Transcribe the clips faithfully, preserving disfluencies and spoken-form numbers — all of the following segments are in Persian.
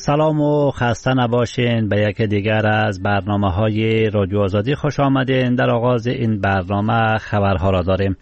سلام و خسته نباشین. به یک دیگر از برنامه های رادیو آزادی خوش آمدین. در آغاز این برنامه خبرها را داریم.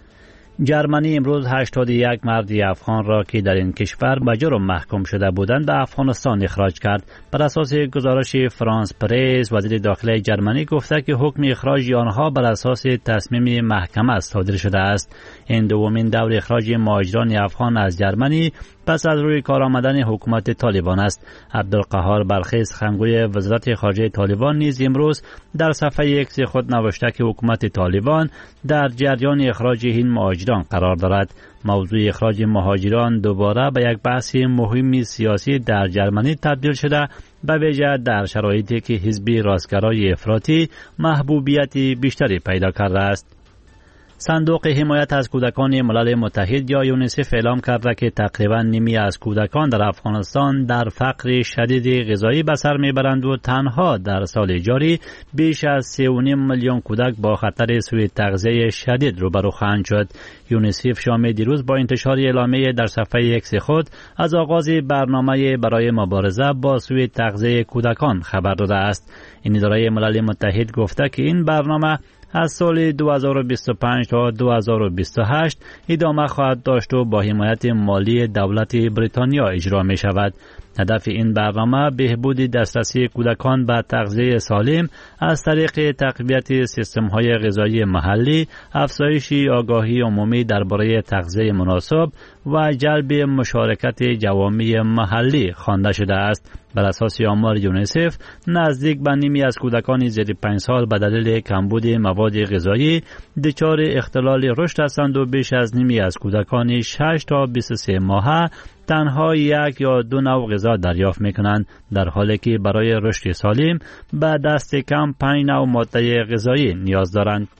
جرمنی امروز هشتاد و یک مرد افغان را که در این کشور به جرم محکوم شده بودند به افغانستان اخراج کرد. بر اساس گزارش فرانس پرس، وزیر داخلی جرمنی گفته که حکم اخراج آنها بر اساس تصمیم محکمه صادر شده است. این دومین دور اخراج مهاجران افغان از جرمنی پس از روی کار آمدن حکومت طالبان است. عبدالقهار بلخیز، سخنگوی وزارت خارجه طالبان، نیز امروز در صفحه ایکس خود نوشته که حکومت طالبان در جریان اخراج این مهاجران قرار دارد. موضوع اخراج مهاجران دوباره به یک بحث مهم سیاسی در جرمنی تبدیل شده، به ویژه در شرایطی که حزب راستگرای افراطی محبوبیت بیشتری پیدا کرده است. صندوق حمایت از کودکان ملل متحد یا یونیسف اعلام کرده که تقریبا نیمی از کودکان در افغانستان در فقر شدید غذایی به سر میبرند و تنها در سال جاری بیش از سه و نیم میلیون کودک با خطر سوء تغذیه شدید روبرو خواهند شد. یونیسف شام دیروز با انتشار اعلامیه در صفحه ایکس خود از آغاز برنامه برای مبارزه با سوء تغذیه کودکان خبر داده است. این اداره ملل متحد گفته که این برنامه از سال دو هزار و بیست و پنج تا دو هزار و بیست و هشت ادامه خواهد داشت و با حمایت مالی دولت بریتانیا اجرا می شود. هدف این برنامه بهبود دسترسی کودکان به تغذیه سالم از طریق تقویت سیستم‌های غذایی محلی، افزایش آگاهی عمومی درباره تغذیه مناسب و جلب مشارکت جوامع محلی خوانده شده است. بر اساس آمار یونیسف، نزدیک به نیمی از کودکان زیر پنج سال به دلیل کمبود مواد غذایی دچار اختلال رشد هستند و بیش از نیمی از کودکان شش تا بیست و سه ماهه تنها یک یا دو نوع غذا دریافت میکنند، در حالی که برای رشد سالم به دست کم پنج نوع ماده غذایی نیاز دارند.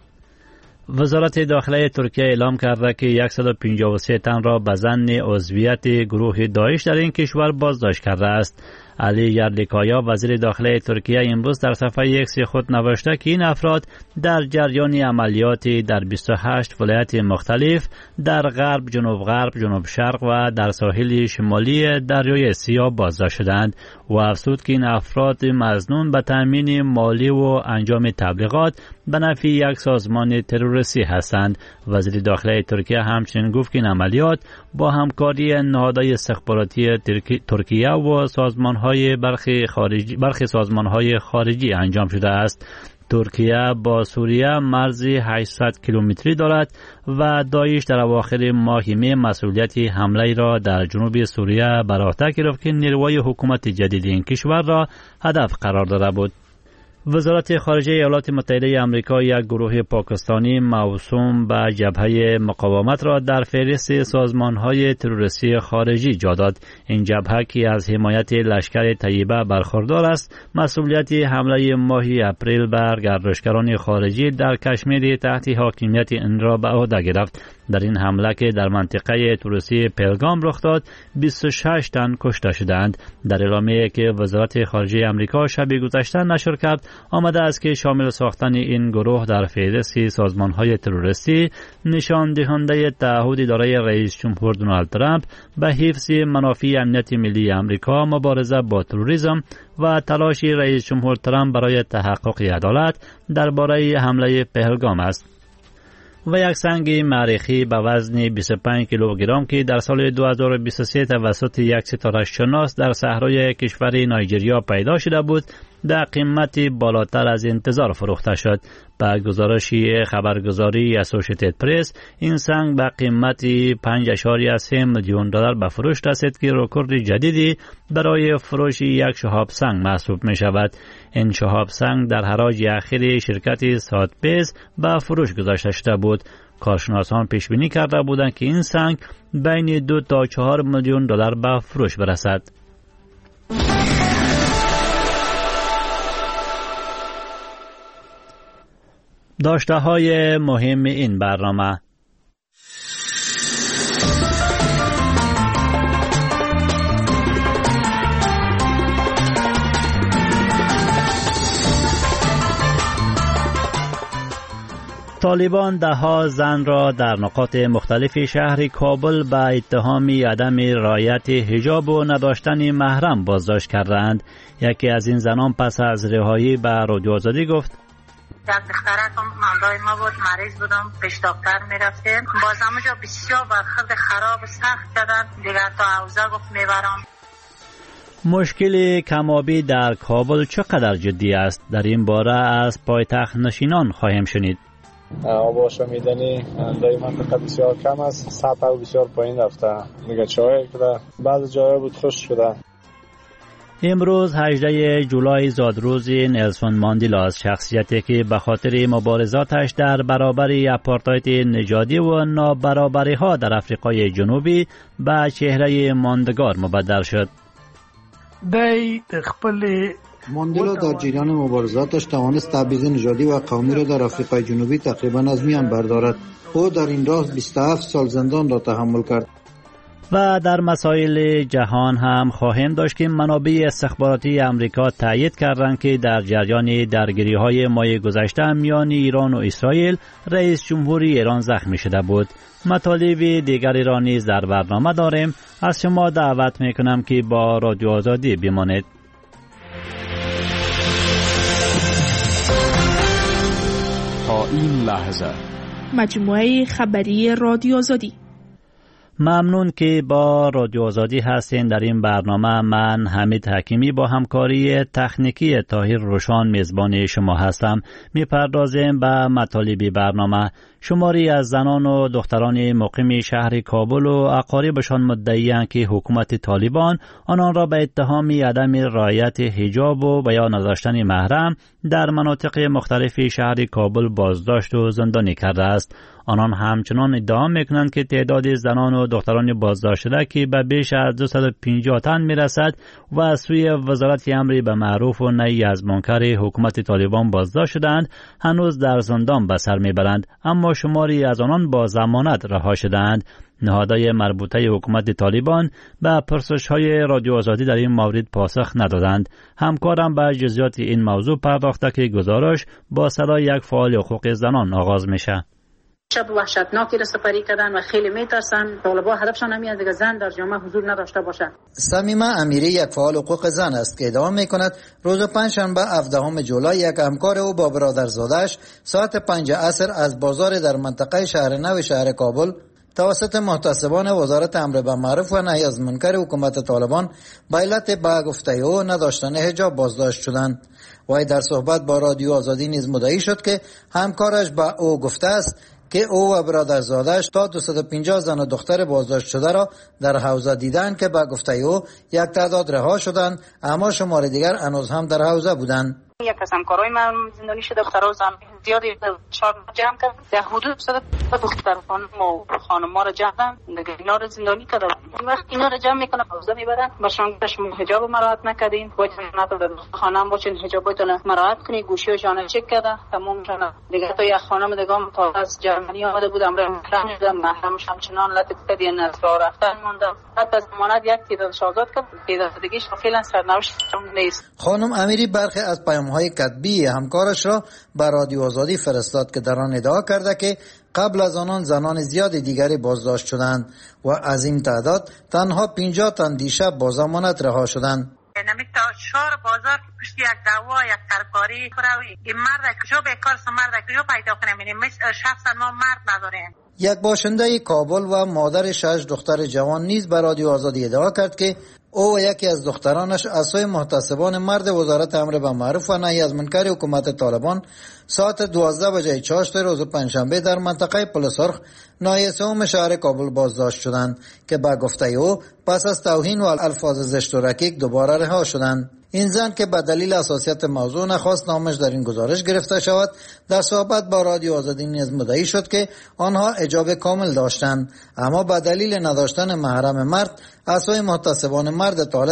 وزارت داخلی ترکیه اعلام کرده که صد و پنجاه و سه تن را به ظن عضویت گروه داعش در این کشور بازداشت کرده است. علی یرلیکایا، وزیر داخلی ترکیه، امروز در صفحه ایکس خود نوشته که این افراد در جریان عملیاتی در بیست و هشت ولایت مختلف در غرب، جنوب غرب، جنوب شرق و در ساحل شمالی دریای سیاه بازداشت شدند و افزود که این افراد مظنون به تامین مالی و انجام تبلیغات به نفع یک سازمان تروریستی هستند. وزیر داخلی ترکیه همچنین گفت که این عملیات با همکاری نهادهای استخباراتی ترکیه و سازمان‌های برخی خارجی برخی سازمان‌های خارجی انجام شده است. ترکیه با سوریه مرزی هشتصد کیلومتری دارد و داعش در اواخر ماه مه مسئولیت حمله را در جنوب سوریه بر عهده گرفت که نیروهای حکومت جدید این کشور را هدف قرار داده بود. وزارت خارجه ایالات متحده آمریکا یک گروه پاکستانی موسوم به جبهه مقاومت را در فهرست سازمان‌های تروریستی خارجی جا داد. این جبهه که از حمایت لشکر طیبه برخوردار است، مسئولیت حمله ماه اپریل بر گردشگران خارجی در کشمیر تحت حاکمیت این را به عهده گرفت. در این حمله که در منطقه تروریستی پهلگام رخ داد، بیست و شش تن کشته شدند. در اعلامیه‌ای که وزارت خارجه آمریکا شب گذشته نشر کرد، آمده است که شامل ساختن این گروه در فهرست سازمان‌های تروریستی نشان دهنده تعهد اداره رئیس جمهور دونالد ترامپ به حفظ منافع امنیت ملی آمریکا، مبارزه با تروریسم و تلاش رئیس جمهور ترامپ برای تحقق عدالت درباره حمله پهلگام است. و یک سنگ مریخی به وزن بیست و پنج کیلوگرم که در سال دو هزار و بیست و سه توسط یک ستاره شناس در صحرای کشور نایجریا پیدا شده بود، در قیمت بالاتر از انتظار فروخته شد. با گزارش خبرگزاری اسوسییتد پرس، این سنگ به قیمت پنج اشاریه سه میلیون دلار به فروش رسید که رکورد جدیدی برای فروش یک شهاب سنگ محسوب می شود. این شهاب سنگ در حراج اخیر شرکت ساتبیز به فروش گذاشته شده بود. کارشناسان پیش بینی کرده بودند که این سنگ بین دو تا چهار میلیون دلار به فروش برسد. داشته های مهم این برنامه: طالبان دهها زن را در نقاط مختلف شهر کابل به اتهام عدم رعایت حجاب و نداشتن محرم بازداشت کردند. یکی از این زنان پس از رهایی به رادیو آزادی گفت: یک دخترکم مندای ما بود، مریض بودم، پیش دکتر میرفتیم، باز همونجا بسیار برخورد خراب سخت کردن، دیگر تا حوزه گفت میبرم. مشکل کمابی در کابل چقدر جدی است؟ در این باره از پایتخت نشینان خواهیم شنید. آب آشامیدنی در این منطقه بسیار کم است، سطح بسیار پایین رفته، دیگه چای کده بعض جاها بود خشک شده. امروز هجدهم جولای زادروز نلسون ماندلا است، شخصیتی که به خاطر مبارزاتش در برابر آپارتاید نژادی و نابرابری ها در آفریقای جنوبی به چهره ماندگار مبدل شد. دای خپل ماندلا در جریان مبارزاتش توانست تبعیض نژادی و قومی را در آفریقای جنوبی تقریبا از میان بردارد. او در این راه بیست و هفت سال زندان را تحمل کرد. و در مسائل جهان هم خواهیم داشت که منابع استخباراتی امریکا تایید کردند که در جریان درگیری‌های ماه گذشته میان ایران و اسرائیل رئیس جمهوری ایران زخمی شده بود. مطالب دیگری را نیز در برنامه داریم. از شما دعوت میکنم که با رادیو آزادی بمانید. تا این لحظه مجموعه خبری رادیو آزادی. ممنون که با رادیو آزادی هستین. در این برنامه من حمید حکیمی با همکاری تکنیکی طاهر روشان میزبان شما هستم. میپردازیم به مطالب برنامه. شماری از زنان و دختران مقیم شهر کابل و اقاربشان مدعی‌اند که حکومت طالبان آنان را به اتهام عدم رعایت حجاب و بیان نداشتن محرم در مناطق مختلف شهر کابل بازداشت و زندانی کرده است. آنان همچنان ادعا میکنند که تعداد زنان و دختران بازداشت شده که به بیش از دویست و پنجاه تن میرسد و از سوی وزارت امر به معروف و نهی از منکر حکومت طالبان بازداشت شدند هنوز در زندان به سر میبرند، اما شماری از آنان با ضمانت رها شدند. نهادهای مربوطه حکومت طالبان به پرسش‌های رادیو آزادی در این مورد پاسخ ندادند. همکارم به جزئیات این موضوع پرداخته که گزارش با صدای یک فعال حقوق زنان آغاز میشه. شب وحشتناکی را سپری کردن و خیلی میترسن. طالبان هدفشان همین است که زن در جامعه حضور نداشته باشد. صمیمه امیری یک فعال حقوق زن است که ادعا میکند روز پنجشنبه هفدهم جولای یک همکار او با برادرزادش ساعت پنج عصر از بازار در منطقه شهر نو شهر کابل توسط محتسبان وزارت امر به معروف و نهی از منکر حکومت طالبان به علت به گفته او نداشتن حجاب بازداشت شدند. وی در صحبت با رادیو آزادی نیز مدعی شد که همکارش به او گفته است که او و برادرزادش تا دویست و پنجاه زن و دختر بازداشت شده را در حوزه دیدند که به گفته او یک تعداد رها شدند، اما شمار دیگر هنوز هم در حوزه بودند. یک از همکارای من زندانی شده، دخترها زن زیادی چهار جمع کردن، در حدود صد دختر خانم و خانم‌ها را جمع کردن، دیگه اینا را زندانی کردن. این وقت اینا را جمع میکنن حوزه میبرن، باشون شما حجاب مراعات نکردین، باید ندادن خانم باشین حجابتون مراعات کنین، گوشی‌هاشون چک کردن، تمامشون دیگه. تا یک خانم دیگه تا از جرمنی آمده بود، امر محرم شدن، محرمش همچنان لطف کردین از راه رفتن موندم. حتی از ضمانت یک تعداد آزاد کرد، تعداد دیگه فعلا سرنوشت نیست. خانم امیری برخی از پیام‌های کتبی همکارش را به رادیو آزادی فرستاد که در آن ادعا کرده که قبل از آنان زنان زیاد دیگری بازداشت شدند و از این تعداد تنها پنجاه تن دیشب با ضمانت رها شدند. نمی تا شهر بازار که پشت یک دعوا یک ترکاری کراوی این مرد کجا بیکار است، مرد کجا پیدا کنیم؟ این شخصا ما مرد نداریم. یک باشنده کابل و مادر شش دختر جوان نیز به رادیو آزادی ادعا کرد که او و یکی از دخترانش از سوی محتسبان مرد وزارت امر به معروف و نهی از منکر حکومت طالبان ساعت دوازده بجه چاشت روز پنجشنبه در منطقه پل سرخ ناحیه سوم شهر کابل بازداشت شدند که به گفته او پس از توهین و الفاظ زشت و رکیک دوباره رها شدند. این زن که به دلیل حساسیت موضوع نخواست نامش در این گزارش گرفته شود، در صحبت با رادیو آزادی نیز مدعی شد که آنها حجاب کامل داشتند، اما به دلیل نداشتن محرم مرد از سوی محتسبان مرد طالب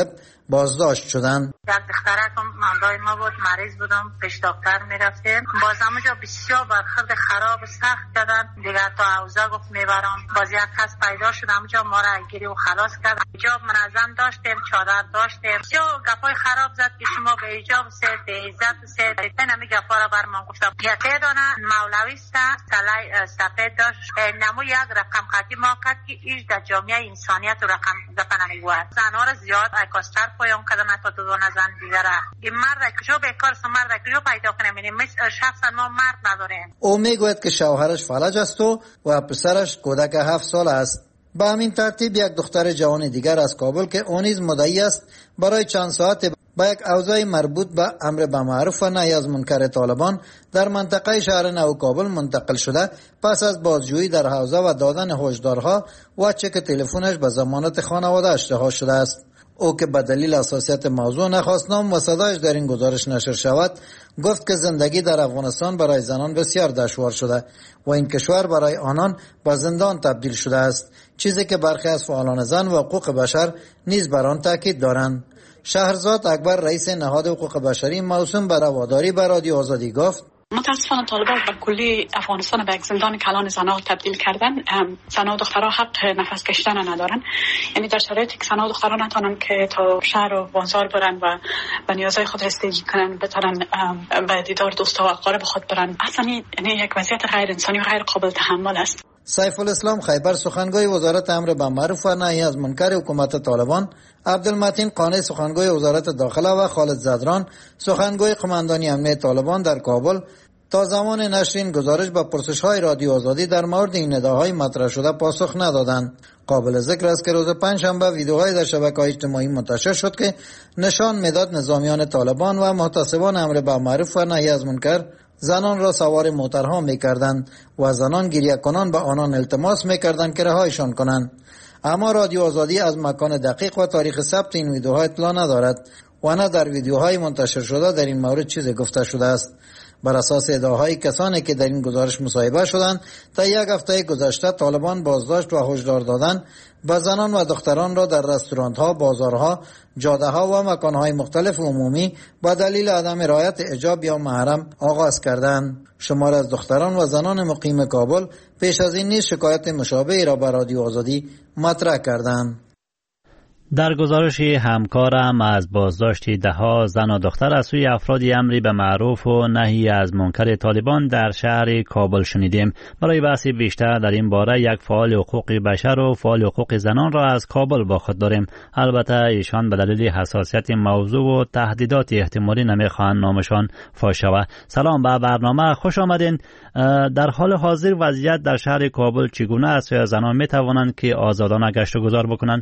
بازداشت شدند. یک دخترکم مندای ما بود، مریض بودم، پیش دکتر میرفتیم، باز همونجا بسیار برخورد خراب سخت کردن دیگر. تا حوزه گفت میبرم، باز یک کس پیدا شد همونجا ما را گیری و خلاص کرد. حجاب منظم داشتیم، چادر داشتیم، بسیار گپای خراب زد که شما به حجاب سید به عزت سید این همه گپا را بر من گفتم. یکی دانه مولوی است، سلای سفید داشت، نمو یک رقم قطعی ما کرد که ایش در جامعه انسانیت و رقم گپ نمیگوید. زنها را زیاد ایکاستر پایان کردن تا دو دو نزن دیگره. این مرد کجا بیکار است، مرد کجا پیدا کنیم؟ مثل شخصا ما مرد نداریم. او میگوید که شوهرش فلج است و و پسرش کودک هفت سال است. به همین ترتیب یک دختر جوان دیگر از کابل که او نیز مدعی است برای چند ساعت با یک اوضاع مربوط به امر بالمعروف و نهی از منکر طالبان در منطقه شهر نو کابل منتقل شده، پس از بازجویی در حوزه و دادن هشدارها و چک تلفنش به ضمانت خانواده‌اش رها شده است. او که به دلیل حساسیت موضوع نخواست نام و صدایش در این گزارش نشر شود، گفت که زندگی در افغانستان برای زنان بسیار دشوار شده و این کشور برای آنان به زندان تبدیل شده است، چیزی که برخی از فعالان زن و حقوق بشر نیز بر آن تاکید دارند. شهرزاد اکبر رئیس نهاد حقوق بشری موسوم به رواداری به رادیو آزادی گفت: متاسفانه طالبان به کلی افغانستان به یک زندان کلان زنها تبدیل کردن. زنها و دخترها حق نفس کشیدن ندارن، یعنی در شرایطی که زنها و دخترها نتونن که تا شهر و بازار برن و به نیازهای خود رسیدگی کنن، بتونن به دیدار دوستا و اقارب خود برن، اصلا یعنی یک وضعیت غیر انسانی و غیر قابل تحمل است. سیف الاسلام خیبر سخنگوی وزارت امر بالمعروف و نهی از منکر حکومت طالبان، عبدالمتین قانع سخنگوی وزارت داخله و خالد زدران سخنگوی قماندانی امنیه طالبان در کابل تا زمان نشر این گزارش به پرسش‌های رادیو آزادی در مورد این نداهای مطرح شده پاسخ ندادند. قابل ذکر است که روز پنجشنبه ویدیوهای در شبکه‌های اجتماعی منتشر شد که نشان میداد نظامیان طالبان و محتسبان امر بالمعروف و نهی از منکر زنان را سوار موترها می‌کردند و زنان گریه کنان به آنان التماس می‌کردند که رهایشان کنند. اما رادیو آزادی از مکان دقیق و تاریخ ثبت این ویدیوها اطلاع ندارد و نه در ویدیوهای منتشر شده در این مورد چیزی گفته شده است. بر اساس ادعاهای کسانی که در این گزارش مصاحبه شدند، تا یک هفته گذشته طالبان بازداشت و هشدار دادن به زنان و دختران را در رستوران‌ها، بازارها، جاده‌ها و مکان‌های مختلف عمومی با دلیل عدم رعایت حجاب یا محرم آغاز کردند. شمار از دختران و زنان مقیم کابل پیش از این نیز شکایت مشابهی را به رادیو آزادی مطرح کردند. در گزارش همکارم از بازداشت دهها زن و دختر از سوی افرادی امری به معروف و نهی از منکر طالبان در شهر کابل شنیدیم. برای بحث بیشتر در این باره یک فعال حقوق بشر و فعال حقوق زنان را از کابل با خود داریم. البته ایشان به دلیل حساسیت موضوع و تهدیدات احتمالی نمیخواهند نامشان فاش شود. سلام به برنامه، خوش آمدین. در حال حاضر وضعیت در شهر کابل چگونه است و زنان میتوانند که آزادانه گشت و گذار بکنند؟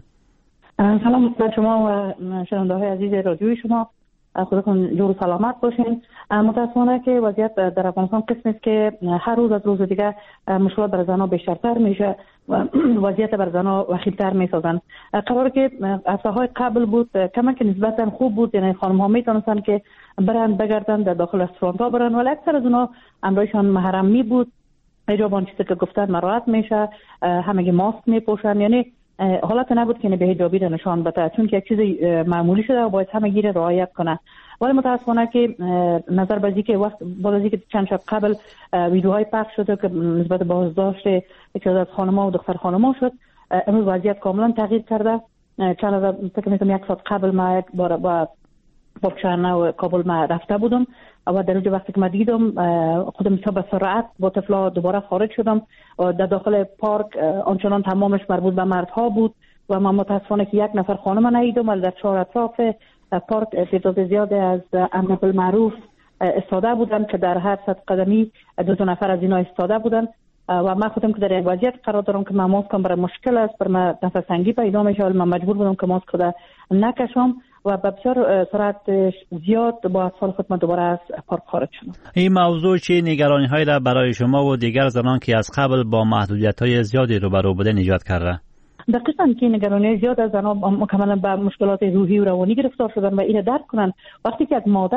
سلام به شما و شنونده های عزیز رادیوی شما، خودتون جور و سلامت باشین. متاسفانه که وضعیت در افغانستان قسمی است که هر روز از روز دیگه مشکلات بر زنها بیشترتر میشه و وضعیت بر زنها وخیم‌تر میسازن. قرار که هفته های قبل بود کمک نسبتا خوب بود، یعنی خانم ها میتونستن که برن بگردن در داخل رستوران ها برن، ولی اکثر از اونها امرایشان محرم می بود، حجاب آن چیزی که گفتن مراعات میشه، همگی ماسک میپوشن، یعنی حالت نبود که به حجابی را نشان بده، چون که یک چیز معمولی شده و باید همه گیر رعایت کنه. ولی متاسفانه که نظر به اینکه وقت بعد از اینکه چند شب قبل ویدیوهای پخش شده که نسبت به بازداشت یکی از خانم‌ها و دختر خانم‌ها شد، امروز وضعیت کاملا تغییر کرده. چند از فکر می‌کنم یک ساعت قبل ما یک بار با پاکشهر و کابل ما رفته بودم و در اونجا وقتی که ما دیدم خودم به سرعت با طفلا دوباره خارج شدم. در داخل پارک آنچنان تمامش مربوط به مردها بود و من متاسفانه که یک نفر خانم ندیدم، ولی در چهار اطراف پارک تعداد زیاده از امر بالمعروف استاده بودن که در هر صد قدمی دو تا نفر از اینا استاده بودن و من خودم که در یک وضعیت قرار دارم که من ماسکم برای مشکل است، بر من نفس تنگی پیدا میشه، ولی من مجبور بودم که ماسک خود نکشم و به بسیار سرعت زیاد با اطفال خود من دوباره از پارک خارج شدم. این موضوع چه نگرانی هایی را برای شما و دیگر زنان که از قبل با محدودیت های زیادی روبرو بوده ایجاد کرده؟ دقیقاً که نگرانی زیاد از زنان مکملا به مشکلات روحی و روانی گرفتار شدن و اینو درک کنن. وقتی که یک مادر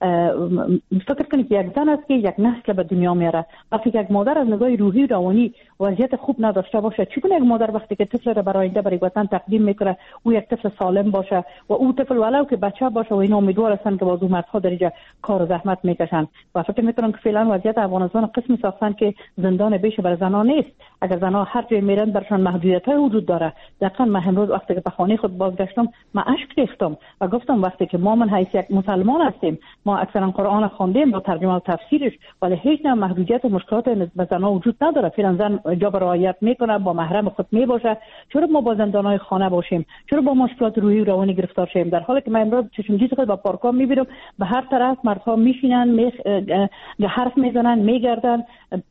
فکر کنید که یک زن است که یک نسل به دنیا میاره. وقتی یک مادر از نگاه روحی روانی وضعیت خوب نداشته باشه، چگونه یک مادر وقتی که طفل را برای آینده برای وطن تقدیم میکنه او یک طفل سالم باشه و او طفل ولو که بچه باشه و این امیدوار هستن که بازو مردها در اینجا کار و زحمت میکشن. و فکر میکنم که فعلا وضعیت افغانستان قسمی ساختن که زندان بیش بر زنان نیست. اگر زنها هر جای میرن برشان محدودیت های وجود داره. دقیقاً من امروز وقتی که به خانه خود بازگشتم من اشک ریختم و گفتم وقتی که ما من حیث یک مسلمان هستیم، ما اکثرا قرآن خواندیم با ترجمه و تفسیرش، ولی هیچ نوع محدودیت و مشکلات به زنها وجود نداره. فعلا زن جا رعایت میکنه، با محرم خود میباشه. چرا ما با زندانهای خانه باشیم؟ چرا با مشکلات روحی و روانی گرفتار شیم؟ در حالی که من امروز چشمگیر خود با پارک‌ها میبینم به هر طرف مردها میشینن، می حرف میزنن، میگردن،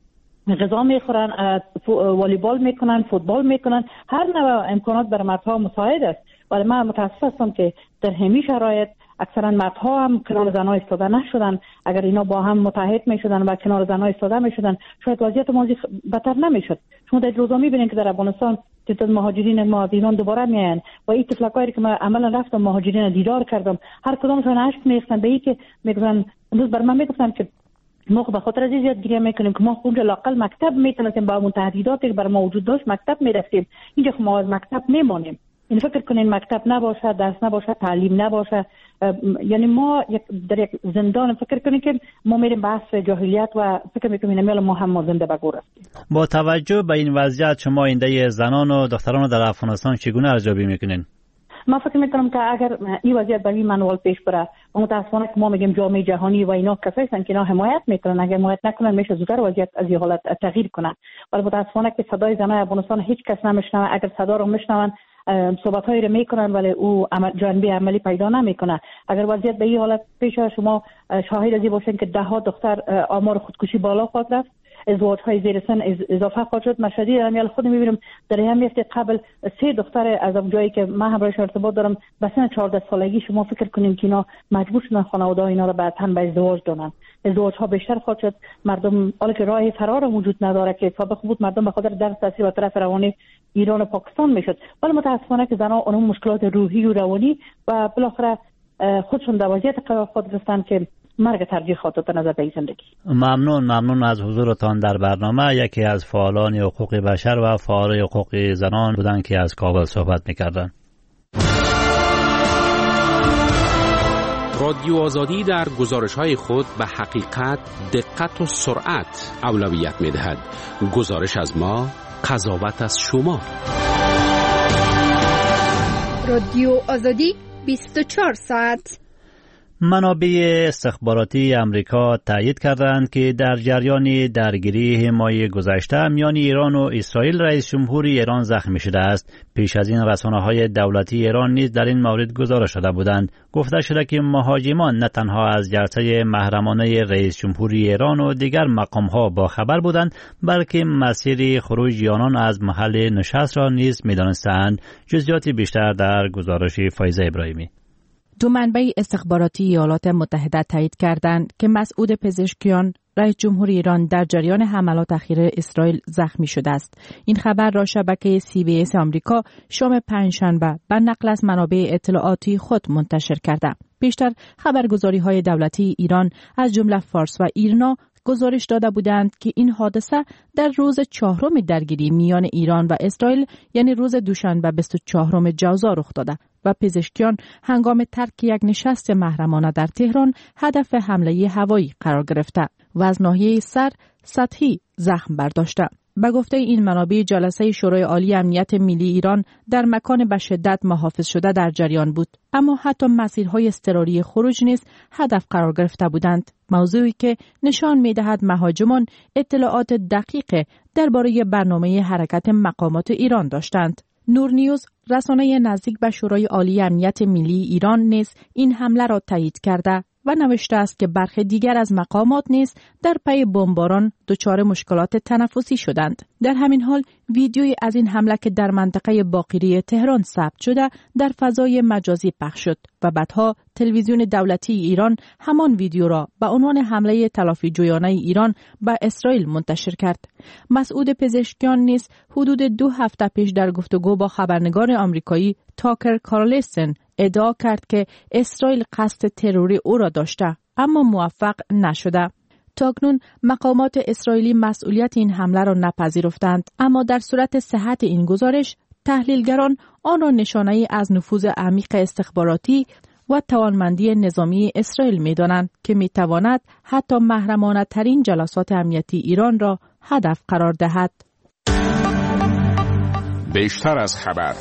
غذا میخورن، والیبال میکنن، فوتبال میکنن. هر نوع امکانات برای مردها مساعد است. ولی من متاسف هستم که در همین شرایط اکثرا مردها هم کنار زنها ایستاده نشدن. اگر اینا با هم متحد میشدن و کنار زنها ایستاده میشدن شاید وضعیت ماضی بدتر نمیشد. شما در روزا میبینید که در افغانستان تعداد مهاجرین ما از ایران دوباره میاین و این تفلکایی که من عملا رفتم مهاجرین دیدار کردم، هر کدامشون اشک میریختن به این که میگن امروز بر من میگفتن که ما به خاطر از زیاد گریه میکنیم که ما اونجا لاقل مکتب میتونستیم با اون تهدیداتی که بر ما وجود داشت مکتب میرفتیم، اینجا ما از مکتب میمونیم. این فکر کنین مکتب نباشه، درس نباشه، تعلیم نباشه، یعنی ما یک در یک زندان. فکر کنین که ما میریم بحث جاهلیت و فکر میکنیم اینا ما هم زنده بگور هستیم. با توجه به این وضعیت شما آینده زنان و دختران در افغانستان چگونه ارزیابی میکنین؟ ما فکر میکنم که اگر این وضعیت به این منوال پیش بره و متاسفانه که ما میگیم جامعه جهانی و اینا کسایی هستن که اینا حمایت میکنن، اگر حمایت نکنن میشه زودتر وضعیت از این حالت تغییر کنه. ولی متاسفانه که صدای زنان افغانستان هیچ کس نمیشنوه. اگر صدا رو میشنون صحبت هایی رو میکنن ولی او جانبی عملی پیدا نمیکنه. اگر وضعیت به این حالت پیش شما شاهد ازی باشین که ده ها دختر آمار خودکشی بالا خواهد رفت، ازدواج های زیر سن اضافه خواهد شد. مشهدی دارم یا خود میبینم در هم میفته قبل سه دختر از جایی که من همراهش ارتباط دارم به سن چهارده سالگی شما فکر کنیم که اینا مجبور شدن خانواده اینا رو بعداً به ازدواج دادن. ازدواج ها بیشتر خواهد شد. مردم حالا که راه فرار وجود نداره که سابق بود مردم به خاطر درس تاثیر و طرف روانی ایران و پاکستان میشد، ولی متاسفانه که زنها اون مشکلات روحی و روانی و بالاخره خودشون در وضعیت قرار خود گرفتن که مرگ ترجیح خواهد نظر به زندگی. ممنون ممنون از حضورتان در برنامه. یکی از فعالان حقوق بشر و فعال حقوق زنان بودند که از کابل صحبت می‌کردند. رادیو آزادی در گزارش‌های خود به حقیقت، دقت و سرعت اولویت می‌دهد. گزارش از ما، قضاوت از شما. رادیو آزادی بیست و چهار ساعت. منابع استخباراتی امریکا تایید کردند که در جریان درگیری ماه گذشته میان ایران و اسرائیل رئیس جمهوری ایران زخمی شده است. پیش از این رسانه‌های دولتی ایران نیز در این مورد گزارش داده بودند. گفته شده که مهاجمان نه تنها از جلسه محرمانه رئیس جمهوری ایران و دیگر مقام‌ها با خبر بودند، بلکه مسیر خروج آنان از محل نشست را نیز می‌دانستند. جزئیات بیشتر در گزارش فایزه ابراهیمی. دو منبع استخباراتی ایالات متحده تایید کردند که مسعود پزشکیان رئیس جمهوری ایران در جریان حملات اخیر اسرائیل زخمی شده است. این خبر را شبکه سی بی اس آمریکا شام پنجشنبه به نقل از منابع اطلاعاتی خود منتشر کرده. بیشتر خبرگزاری‌های دولتی ایران از جمله فارس و ایرنا گزارش داده بودند که این حادثه در روز چهارم درگیری میان ایران و اسرائیل یعنی روز دوشنبه بیست و چهارم جوزا رخ داده و پزشکیان هنگام ترک یک نشست محرمانه در تهران هدف حمله هوایی قرار گرفته و از ناحیه سر سطحی زخم برداشته. به گفته این منابع جلسه شورای عالی امنیت ملی ایران در مکان به شدت محافظ شده در جریان بود، اما حتی مسیرهای اضطراری خروج نیز هدف قرار گرفته بودند، موضوعی که نشان می‌دهد مهاجمان اطلاعات دقیق درباره برنامه حرکت مقامات ایران داشتند. نور نیوز رسانه نزدیک به شورای عالی امنیت ملی ایران نیز این حمله را تایید کرده و نوشته است که برخی دیگر از مقامات نیز در پی بمباران دچار مشکلات تنفسی شدند. در همین حال ویدیویی از این حمله که در منطقه باقری تهران ثبت شده در فضای مجازی پخش شد و بعدها تلویزیون دولتی ایران همان ویدیو را به عنوان حمله تلافی جویانه ایران به اسرائیل منتشر کرد. مسعود پزشکیان نیز حدود دو هفته پیش در گفتگو با خبرنگار آمریکایی تاکر کارلسن ادعا کرد که اسرائیل قصد تروری او را داشته، اما موفق نشده. تاکنون مقامات اسرائیلی مسئولیت این حمله را نپذیرفتند، اما در صورت صحت این گزارش تحلیلگران آن را نشانه‌ای از نفوذ عمیق استخباراتی و توانمندی نظامی اسرائیل می‌دانند که می‌تواند حتی محرمانه ترین جلسات امنیتی ایران را هدف قرار دهد. بیشتر از خبر.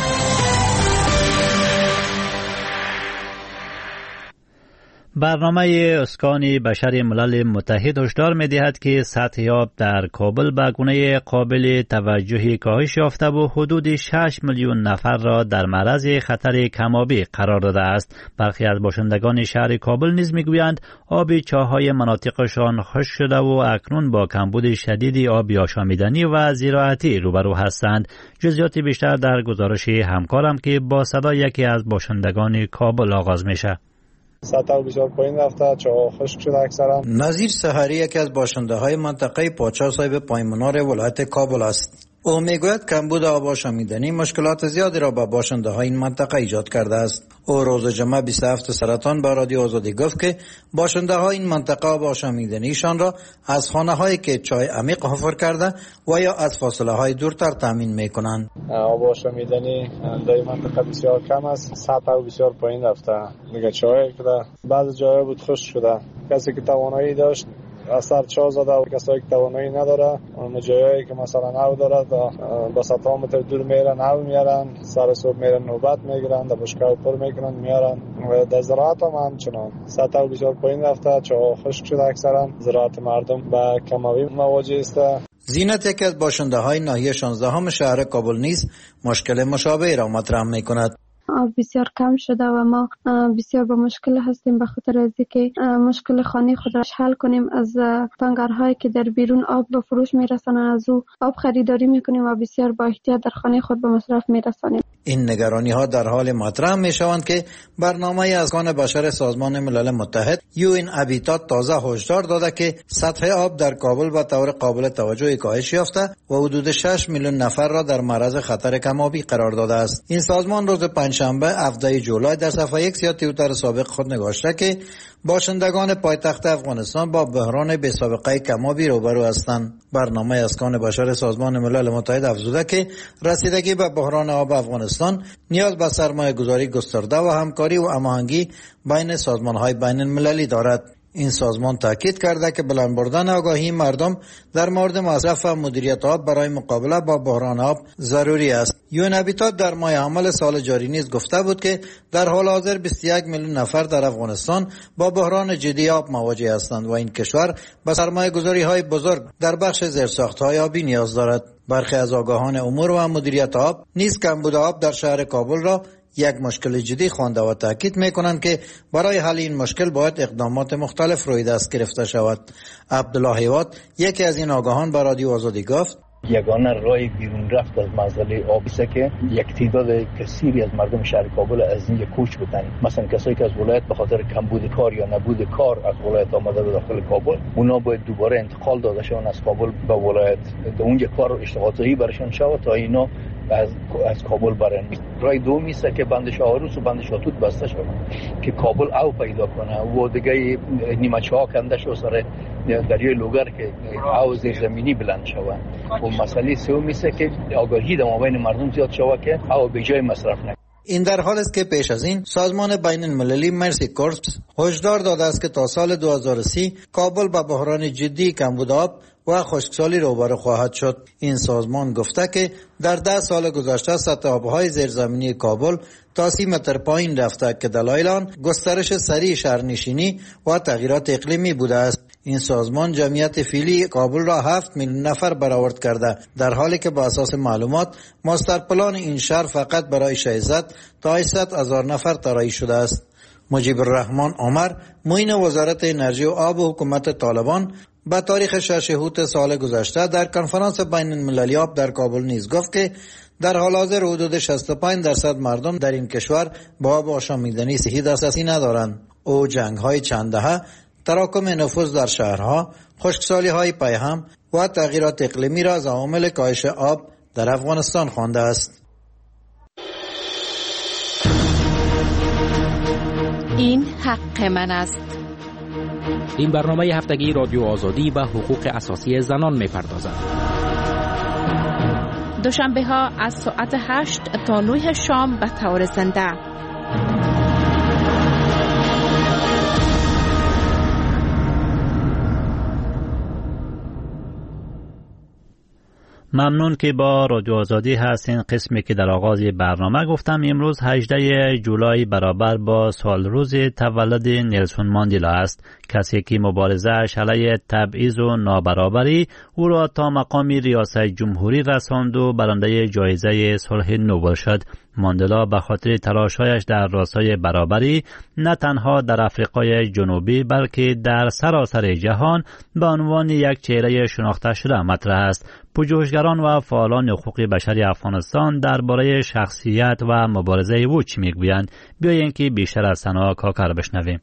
برنامه اسکان بشر ملل متحد هشدار می‌دهد که سطح آب در کابل به گونه قابل توجهی کاهش یافته و حدود شش میلیون نفر را در معرض خطر کم‌آبی قرار داده است. برخی از باشندگان شهر کابل نیز می‌گویند آب چاه‌های مناطقشان خشک شده و اکنون با کمبود شدید آب آشامیدنی و زراعتی روبرو هستند. جزئیات بیشتر در گزارش همکارم که با صدای یکی از باشندگان کابل آغاز میشه. سطح بسیار پایین رفته، چاها خشک شده اکثرا. نظیر سحری یکی از باشنده های منطقه پاچا صاحب پایمنار ولایت کابل است. او میگوید کمبود آب آشامیدنی مشکلات زیادی را به باشنده های این منطقه ایجاد کرده است. او روز جمعه بیست و هفتم سرطان به رادیو آزادی گفت که باشنده های این منطقه آب آشامیدنیشان را از خانه هایی که چای عمیق حفر کرده و یا از فاصله های دورتر تامین میکنند. آب آشامیدنی در این منطقه بسیار کم است، سطح بسیار پایین رفته. میگه چای که بعضی جاها بود خشک شده. کسی که توانایی داشت از سر چاه زده و کسایی که توانایی نداره، اون جایی که مثلا نو داره با سطح متر دور میرن، نو میارن، سر صبح میرن نوبت میگیرن، در بشکه پر میکنن میارن. و در زراعت هم همچنان سطح بسیار پایین رفته، چاه خشک شده اکثرا، زراعت مردم به کم‌آبی مواجه است. زینت یکی از باشنده های ناحیه شانزدهم شهر کابل نیز مشکل مشابه را مطرح میکند. آب بسیار کم شده و ما بسیار با مشکل هستیم به خاطر از اینکه مشکل خانه خود را حل کنیم. از تانکرهایی که در بیرون آب به فروش میرسانند از او آب خریداری میکنیم و بسیار با احتیاط در خانه خود به مصرف میرسانیم. این نگرانی ها در حال مطرح می شوند که برنامه اسکان بشر سازمان ملل متحد یو این هابیتات تازه هشدار داده که سطح آب در کابل به طور قابل توجهی کاهش یافته و حدود شش میلیون نفر را در معرض خطر کم‌آبی قرار داده است. این سازمان روز پنجشنبه هفدهم جولای در صفحه یک یا توییتر سابق خود نگاشته که باشندگان پایتخت افغانستان با بحران بی سابقه کم‌آبی روبرو هستند. برنامه اسکان بشر سازمان ملل متحد افزوده که رسیدگی به بحران آب افغانستان نیاز به سرمایه‌گذاری گسترده و همکاری و هماهنگی بین سازمان‌های بین‌المللی دارد. این سازمان تاکید کرده که بلند بردن آگاهی مردم در مورد مصرف و مدیریت آب برای مقابله با بحران آب ضروری است. یون هابیتات در ماه حمل سال جاری نیز گفته بود که در حال حاضر بیست و یک میلیون نفر در افغانستان با بحران جدی آب مواجه هستند و این کشور به سرمایه‌گذاری‌های بزرگ در بخش زیرساخت‌های آبی نیاز دارد. برخی از آگاهان امور و مدیریت آب نیز کمبود آب در شهر کابل را یک مشکل جدی خوانده و تاکید میکنند که برای حل این مشکل باید اقدامات مختلف روی دست گرفته شود. عبدالله هیواد یکی از این آگاهان به رادیو آزادی گفت یگانه راه بیرون رفت از مسئله آب است که یک تعداد کثیری از مردم شهر کابل از این کوچ بکنن. مثلا کسایی که از ولایت به خاطر کمبود کار یا نبود کار از ولایت آمده به داخل کابل، اونا باید دوباره انتقال داده شون از کابل به ولایت، اونجا کار اشتغالی برشون شود تا اینا از از کابل برن. راه دومی است که بند شاهروس و بند شاتوت بسته شود که کابل او پیدا کنه و دیگه نیمه چاه کنده شو سر دریای لوگر که او زیر زمینی بلند شود. و مسئله سومی است که آگاهی در مابین مردم زیاد شود که او به جای مصرف نکنه. این در حال است که پیش از این سازمان بین المللی مرسی کورپس هشدار داده است که تا سال دو هزار و سی کابل با بحران جدی کمبود آب و خشکسالی روبرو خواهد شد. این سازمان گفته که در ده سال گذشته سطح آبهای زیرزمینی کابل تا سی متر پایین رفته که دلایل آن گسترش سریع شهرنشینی و تغییرات اقلیمی بوده است. این سازمان جمعیت فعلی کابل را هفت میلیون نفر برآورد کرده، در حالی که با اساس معلومات ماستر پلان این شهر فقط برای ششصد تا هشتصد هزار نفر طراحی شده است. مجیب الرحمن عمر معین وزارت انرژی و آب و حکومت طالبان با تاریخ شش هوت سال گذشته در کنفرانس بین المللی آب در کابل نیز گفت که در حال حاضر حدود شصت و پنج درصد مردم در این کشور با آب آشامیدنی صحی دسترسی ندارند. او جنگ‌های چند دهه، تراکم نفوذ در شهرها، خشکسالی‌های پیهم و تغییرات اقلیمی را از عوامل کاهش آب در افغانستان خوانده است. این حق من است. این برنامه هفتگی رادیو آزادی به حقوق اساسی زنان می‌پردازد. دوشنبه ها از ساعت هشت تا نه شام به طور زنده. ممنون که با رادیو آزادی هستین. قسمی که در آغاز برنامه گفتم امروز هجدهم جولای برابر با سال روز تولد نلسون ماندلا است، کسی که مبارزه‌اش علیه تبعیض و نابرابری او را تا مقام ریاست جمهوری رساند و برنده جایزه صلح نوبل شد. ماندلا به خاطر تلاش‌هایش در راستای برابری نه تنها در آفریقای جنوبی بلکه در سراسر جهان به عنوان یک چهره شناخته شده مطرح است. پژوهشگران و فعالان حقوق بشر افغانستان درباره شخصیت و مبارزه او چی میگویند؟ بیایید که بیشتر از سنا کاکر بشنویم.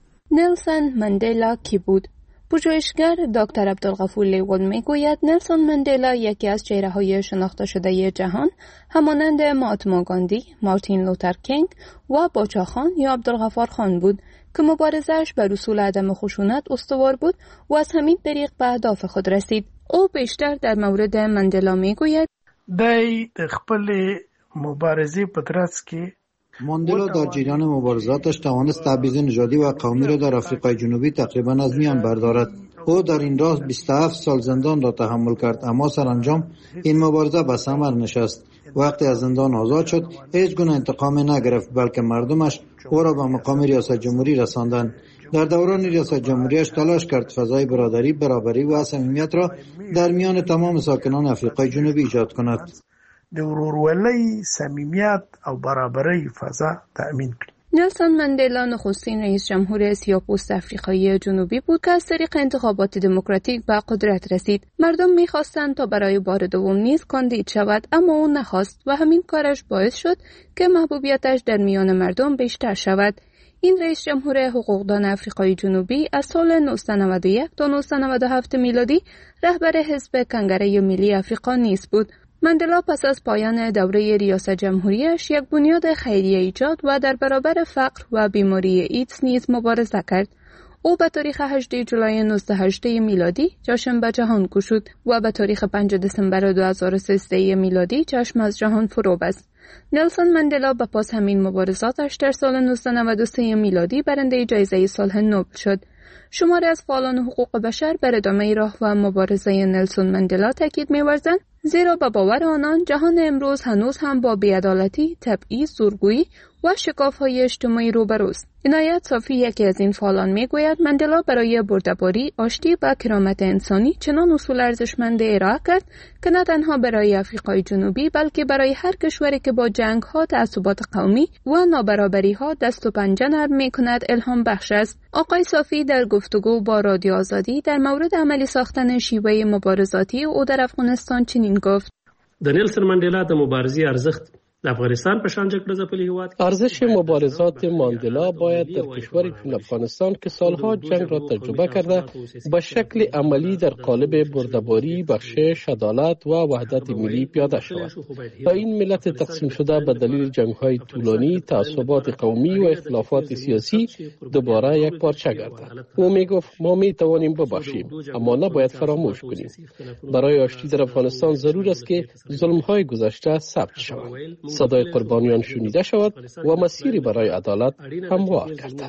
نلسون ماندلا کی بود؟ پژوهشگر دکتر عبدالغفور لیول میگوید نلسون ماندلا یکی از چهره‌های شناخته شده جهان همانند مهاتما گاندی، مارتین لوتر کینگ و باچا خان یا عبدالغفار خان بود که مبارزه‌اش بر اصول عدم خشونت استوار بود و از همین طریق به اهداف خود رسید. او بیشتر در مورد ماندلا میگوید دای خپل مبارزه په ترڅ کې ماندلا در جریان مبارزاتش توانست تبعیض نژادی و قومی را در آفریقای جنوبی تقریبا از میان بردارد. او در این راه بیست و هفت سال زندان را تحمل کرد، اما سرانجام این مبارزه به ثمر نشست. وقتی از زندان آزاد شد هیچ گونه انتقام نگرفت، بلکه مردمش او را به مقام ریاست جمهوری رساندند. در دوران ریاست جمهوریش تلاش کرد فضای برادری، برابری و صمیمیت را در میان تمام ساکنان آفریقای جنوبی ایجاد کند. د ورورولۍ، صمیمیت او برابری فضا تأمین کړي. نلسون ماندلا نخستین رئیس جمهور سیاه‌پوست آفریقایی جنوبی بود که از طریق انتخابات دموکراتیک به قدرت رسید. مردم می‌خواستند تا برای بار دوم نیز کاندید شود، اما او نخواست و همین کارش باعث شد که محبوبیتش در میان مردم بیشتر شود. این رئیس جمهور حقوقدان آفریقای جنوبی از سال نوزده نود و یک تا نوزده نود و هفت میلادی رهبر حزب کنگره ملی آفریقا نیز بود. ماندلا پس از پایان دوره ریاست جمهوریش یک بنیاد خیریه ایجاد و در برابر فقر و بیماری ایدز نیز مبارزه کرد. او به تاریخ هجدهم جولای نوزده هجدهم میلادی جشن به جهان گشود و به تاریخ پنجم دسامبر دو هزار و سیزده میلادی چشم از جهان فرو بست. نلسون ماندلا به پاس همین مبارزاتش در سال نوزده نود و سه میلادی برنده جایزه صلح نوبل شد. شماری از فعالان حقوق بشر بر ادامه راه و مبارزه نلسون ماندلا تاکید می‌ورزند، زیرا به باور آنان جهان امروز هنوز هم با بی‌عدالتی، تبعیض، زورگویی و شکاف‌های اجتماعی روبروست. عنایت صافی یکی از این فعالان میگوید ماندلا برای برده‌باری، آشتی و کرامت انسانی چنان اصول ارزشمند ارائه کرد که نه تنها برای آفریقای جنوبی بلکه برای هر کشوری که با جنگ‌ها، تعصبات قومی و نابرابری‌ها دست و پنجه نرم می‌کند الهام بخش است. آقای صافی در گفتگو با رادیو آزادی در مورد عملی ساختن شیوه مبارزاتی او در افغانستان چنین گفت: د نلسون ماندلا د مبارزې ارزښت د افغانستان په شان جګړه ځپلې هیواد ارزش مبارزات ماندلا باید در کشوری چون افغانستان که سالها جنگ را تجربه کرده به شکل عملی در قالب برده‌باری، بخشش، عدالت و وحدت ملی پیاده شود تا این ملت تقسیم شده به دلیل جنگ‌های طولانی، تعصبات قومی و اختلافات سیاسی دوباره یک پارچه گردد. او میگفت ما می توانیم ببخشیم اما نباید فراموش کنیم. برای آشتی در افغانستان ضرور است که ظلم‌های گذشته ثبت شود، صدای قربانیان شنیده شود و مسیری برای عدالت هموار گردد.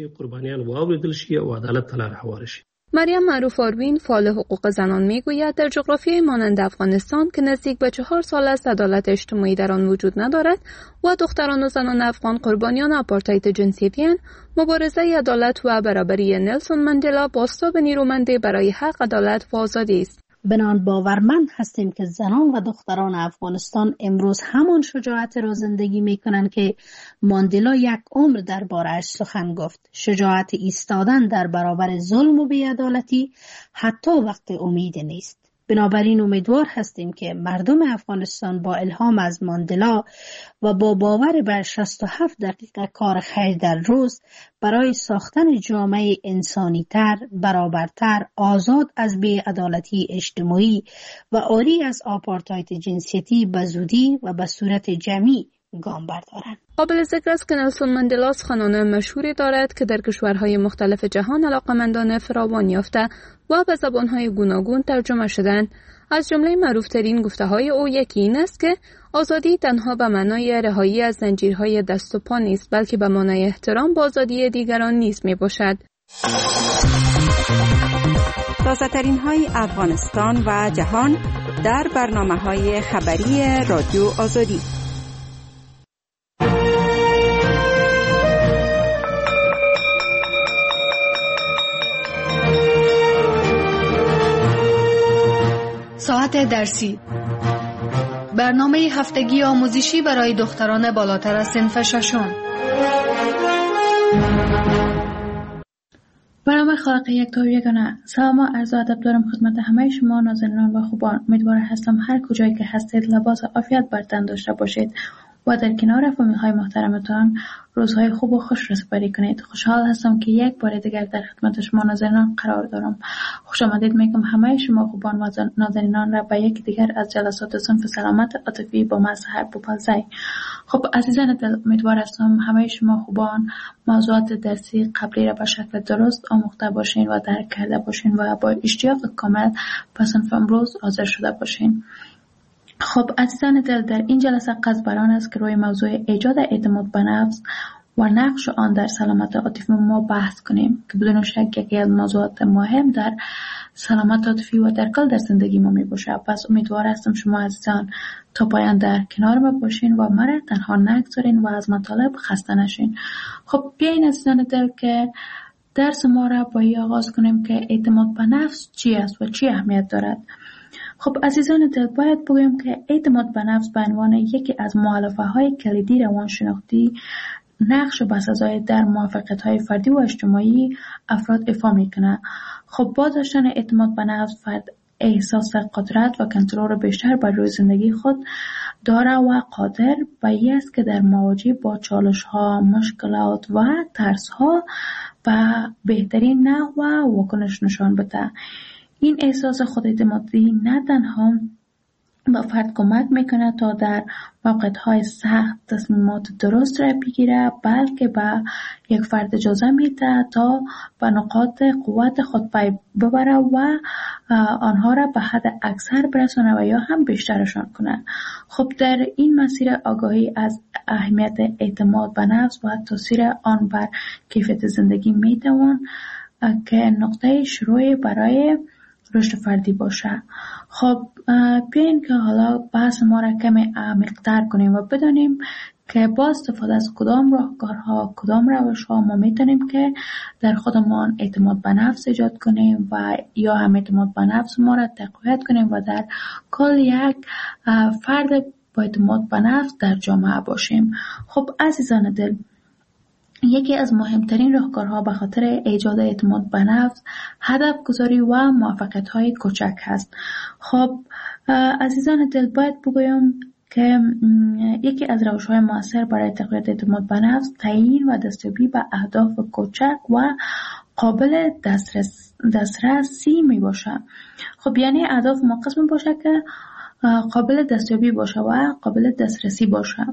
مریم معروف آروین فعال حقوق زنان میگوید در جغرافیای مانند افغانستان که نزدیک به چهار سال است عدالت اجتماعی در آن وجود ندارد و دختران و زنان افغان قربانیان آپارتاید جنسیتی اند، مبارزه عدالت و برابری نلسون ماندلا بازتاب نیرومند برای حق، عدالت و آزادی است. بنان باورمند هستیم که زنان و دختران افغانستان امروز همان شجاعت را زندگی می کنند که ماندلا یک عمر درباره‌اش سخن گفت. شجاعت ایستادن در برابر ظلم و بی‌عدالتی حتی وقت امید نیست. بنابراین امیدوار هستیم که مردم افغانستان با الهام از ماندلا و با باور بر شصت و هفت دقیقه کار خیر در روز برای ساختن جامعه انسانی تر، برابرتر، آزاد از بی‌عدالتی اجتماعی و عاری از آپارتاید جنسیتی به زودی و به صورت جمعی گام بردارند. قابل ذکر است که نلسون ماندلا سخنان مشهوری دارد که در کشورهای مختلف جهان علاقمندان فراوان یافته و به زبانهای گوناگون ترجمه شدند. از جمله معروفترین گفته‌های او یکی این است که آزادی تنها به معنای رهایی از زنجیرهای دست و پا نیست، بلکه به معنای احترام به آزادی دیگران نیز میباشد. تازه‌ترین های افغانستان و جهان در برنامه‌های خبری رادیو آزادی. ساعت درسی، برنامه هفتگی آموزشی برای دختران بالاتر از صنف ششم. برنامه خلق یک تا یگانه. سلام و عرض ادب دارم خدمت همه شما نازنینان و خوبان. امیدوار هستم هر کجایی که هستید لباس عافیت بر تن داشته باشید و در کنار فامیل های محترمتان روزهای خوب و خوش را سپری کنید. خوشحال هستم که یک بار دیگر در خدمت شما ناظرینان قرار دارم. خوش آمدید میگم همه شما خوبان و ناظرینان را به یک دیگر از جلسات صنف سلامت عاطفی با مظهر بوپلزی. خب عزیزان دل، امیدوار هستم همه شما خوبان موضوعات درسی قبلی را به شکل درست آموخته باشین و درک کرده باشین و با اشتیاق کامل به صنف امروز حاضر شده باشین. خب عزیزان دل، در این جلسه قصد بر آن است که روی موضوع ایجاد اعتماد به نفس و نقش آن در سلامت عاطفی ما بحث کنیم که بدون شک یکی از موضوعات مهم در سلامت عاطفی و در کل در زندگی ما می باشه. پس امیدوار هستم شما عزیزان تا پایان در کنار ما باشین و مرا تنها نگذارین و از مطالب خسته نشین. خب بیاین عزیزان دل که درس ما را با این آغاز کنیم که اعتماد به نفس چی است و چی اهمیت دارد. خب عزیزان دل، باید بگویم که اعتماد به نفس به عنوان یکی از مؤلفه های کلیدی روانشناختی نقش بسزای در موفقیت های فردی و اجتماعی افراد ایفا میکنه. خب با داشتن اعتماد به نفس فرد احساس قدرت و کنترل بیشتر بر روی زندگی خود داره و قادر به این است که در مواجهه با چالش ها، مشکلات و ترس ها به بهترین نحو واکنش نشان بده. این احساس خوداعتمادی نه تنها به فرد کمک میکنه تا در موقعیت‌های سخت تصمیمات درست را بگیره، بلکه به یک فرد اجازه میده تا به نقاط قوت خود پی ببره و آنها را به حد اکثر برسونه و یا هم بیشترشان کنه. خب در این مسیر آگاهی از اهمیت اعتماد به نفس و تاثیر آن بر کیفیت زندگی میتوان که نقطه شروع برای رشد فردی باشه. خب بیاین که حالا بحث ما را کمی عمیق‌تر کنیم و بدانیم که با استفاده از کدام راهکارها، کدام روش‌ها ما میتونیم که در خودمان اعتماد به نفس ایجاد کنیم و یا هم اعتماد به نفس ما را تقویت کنیم و در کل یک فرد با اعتماد به نفس در جامعه باشیم. خب عزیزان دل، یکی از مهمترین راهکارها به خاطر ایجاد اعتماد به نفس هدف گذاری و موفقیت های کوچک هست. خب عزیزان دل، باید بگویم که یکی از روش های مؤثر برای تقویت اعتماد به نفس تعیین و دستیابی به اهداف کوچک و قابل دسترس دسترسی می باشه. خب یعنی اهداف ما قسم باشه که قابل دستیابی باشه و قابل دسترسی باشه.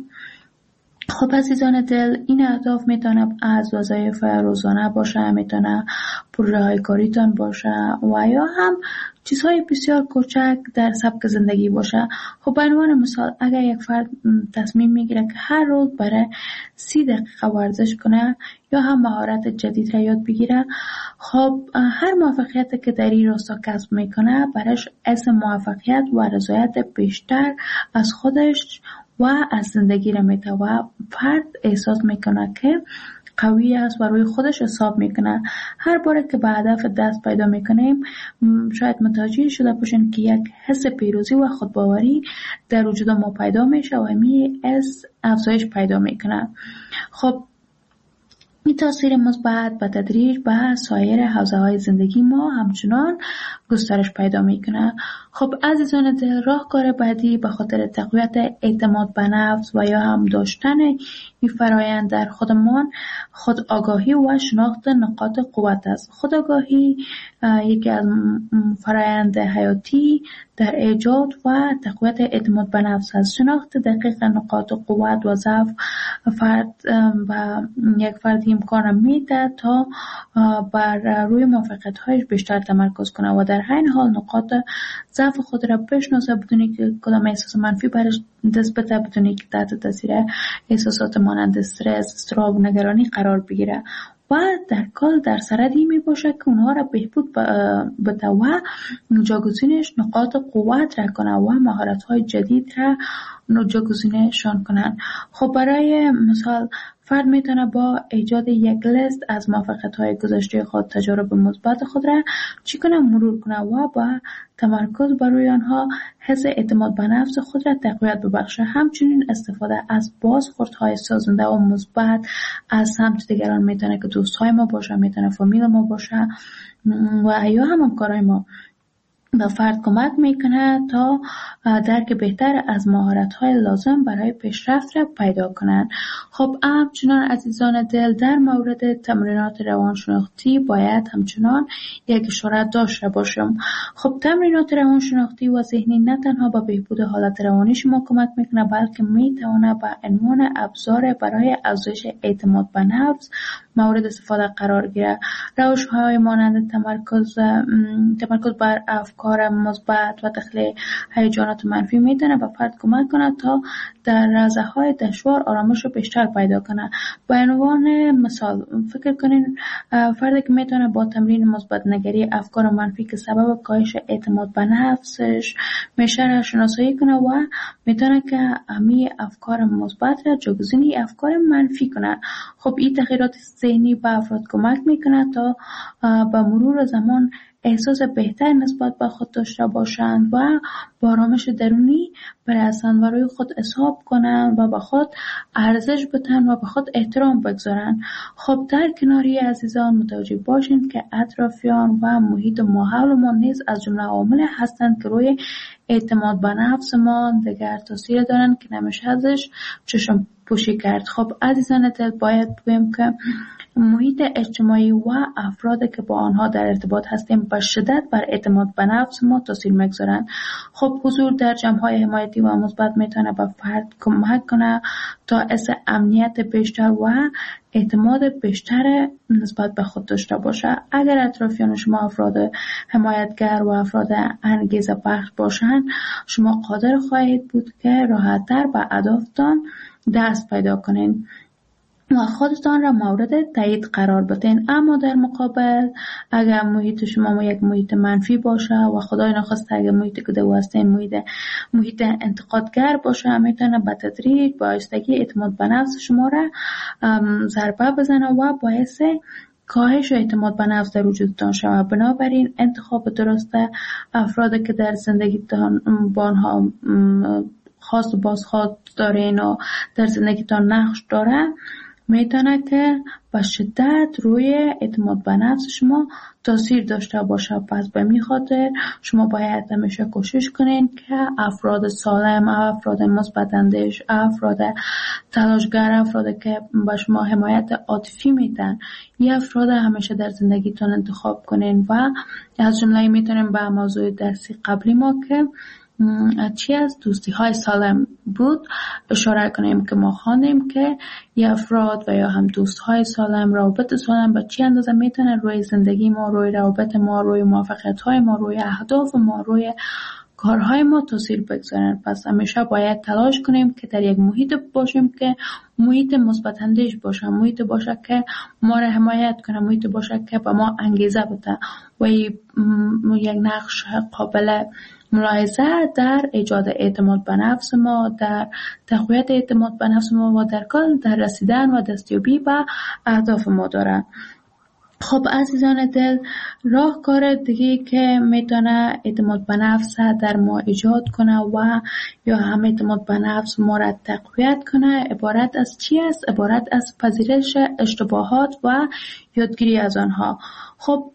خب عزیزان دل، این اهداف میتونه از وظایف روزانه باشه، میتونه پروژه های کاریتان باشه و یا هم چیزهای بسیار کوچک در سبک زندگی باشه. خب به عنوان مثال اگر یک فرد تصمیم میگیره که هر روز برای سی دقیقه ورزش کنه یا هم مهارت جدید را یاد بگیره، خب هر موفقیت که در این راستا کسب میکنه برایش حس موفقیت و رضایت بیشتر از خودش و از زندگی را میده و فرد احساس میکنه که قوی است و روی خودش حساب میکنه. هر باره که به هدف دست پیدا میکنیم شاید متوجه شده باشین که یک حس پیروزی و خودباوری در وجود ما پیدا میشه و می از افزایش پیدا میکنه. خب این تاثیر مثبت به تدریج به سایر حوزه‌های زندگی ما همچنان گسترش پیدا میکنه. خب عزیزان دل، راهکار بعدی به خاطر تقویت اعتماد به نفس و یا هم داشتن این فرایند در خودمان خود آگاهی و شناخت نقاط قوت است. خود آگاهی یکی از فرایند حیاتی در ایجاد و تقویت اعتماد به نفس است. شناخت دقیق نقاط قوت و ضعف فرد و یک فرد امکان میده تا بر روی موفقیت‌هایش بیشتر تمرکز کنه و در عین حال نقاط ضعف خود را بشناسه بدون که کدام احساس منفی برش دست بده، بدون که تحت تاثیر احساسات مانند استرس، اضطراب و نگرانی قرار بگیره و در کل در سرد این می باشه که اونها را بهبود بده و جاگزینش نقاط قوت را کنه و مهارت های جدید را جاگزینشان کنن. خب برای مثال فرد میتونه با ایجاد یک لیست از موفقیت‌های گذشته خود، تجارب مثبت خود را چی کنه مرور کنه و با تمرکز بر روی آنها حس اعتماد به نفس خود را تقویت ببخشه. همچنین استفاده از بازخوردهای سازنده و مثبت از سمت دیگران میتونه که دوستای ما باشه، میتونه فامیل ما باشه و یا هم همکارای ما به فرد کمک میکنه تا درک بهتر از مهارت‌های لازم برای پیشرفت را پیدا کنند. خب همچنان عزیزان دل در مورد تمرینات روانشناختی باید همچنان یک اشاره داشته باشم. خب تمرینات روانشناختی و ذهنی نه تنها به بهبود حالت روانی شما کمک میکنه بلکه میتونه به عنوان ابزار برای افزایش اعتماد به نفس مورد استفاده قرار گیره. روش‌های مانند تمرکز تمرکز بر افکار مثبت و تخلیه هیجانات منفی میتونه به فرد کمک کنه تا در لحظه‌های دشوار آرامش رو بیشتر پیدا کنه. به عنوان مثال فکر کنین فردی که میتونه با تمرین مثبت نگری افکار منفی که سبب کاهش اعتماد به نفسش میشه را شناسایی کنه و میتونه که همین افکار مثبت را جایگزین افکار منفی کنه. خب این تغییرات ذهنی به افراد کمک میکنه تا با مرور زمان احساس بهتر نسبت به خود داشته باشند و با آرامش درونی برسند و روی خود حساب کنند و به خود ارزش بدن و به خود احترام بگذارند. خب در کناری عزیزان متوجه باشید که اطرافیان و محیط ماحول ما نیز از جمله عوامل هستند که روی اعتماد به نفس ما دیگر تاثیر دارند که نمیشه ازش چشم پوشی کرد. خب عزیزان دل باید بگویم که محیط اجتماعی و افرادی که با آنها در ارتباط هستیم به شدت بر اعتماد به نفس ما تاثیر میگذارند. خب حضور در جمع‌های حمایتی و مثبت میتونه به فرد کمک کنه تا حس امنیت بیشتر و اعتماد بیشتر نسبت به خود داشته باشه. اگر اطرافیان شما افراد حمایتگر و افراد انگیزه بخش باشند، شما قادر خواهید بود که راحت‌تر به اهدافتان دست پیدا کنین و خودتان را مورد تایید قرار بدین. اما در مقابل اگر محیط شما یک محیط منفی باشه و خدای نخواسته اگر محیط که دو هستین محیط محیط انتقادگر باشه، میتونه به تدریج با آهستگی اعتماد به نفس شما را ضربه بزنه و باعث کاهش اعتماد به نفس در وجودتان شود. بنابراین انتخاب درست افرادی که در زندگیتان با آنها خاص و بازخواد دارین و در زندگیتان نقش داره میتونه که به شدت روی اعتماد به نفس شما تاثیر داشته باشه. پس به می خاطر شما باید همیشه کوشش کنین که افراد سالم، افراد مثبت اندیش، افراد تلاشگر، افرادی که به شما حمایت عاطفی میدن، این افراد همیشه در زندگیتون انتخاب کنین. و از جمله میتونیم به موضوع درسی قبلی ما که چی از دوستی های سالم بود اشاره کنیم که ما خواندیم که یه افراد و یا هم دوست های سالم، روابط سالم به چی اندازه میتونه روی زندگی ما، روی روابط ما، روی موفقیت های ما، روی اهداف ما، روی کارهای ما تاثیر بگذارن. پس همیشه باید تلاش کنیم که در یک محیط باشیم که محیط مثبت اندیش باشه، محیط باشه که ما را حمایت کنه، محیط باشه که به ما انگیزه بده و یک نقش قابل ملاحظه در ایجاد اعتماد به نفس ما، در تقویت اعتماد به نفس ما و در کل در رسیدن و دستیابی به اهداف ما داره. خب عزیزان دل، راهکار دیگه که میتونه اعتماد به نفس در ما ایجاد کنه و یا هم اعتماد به نفس ما را تقویت کنه عبارت از چی است؟ عبارت از پذیرش اشتباهات و یادگیری از آنها. خب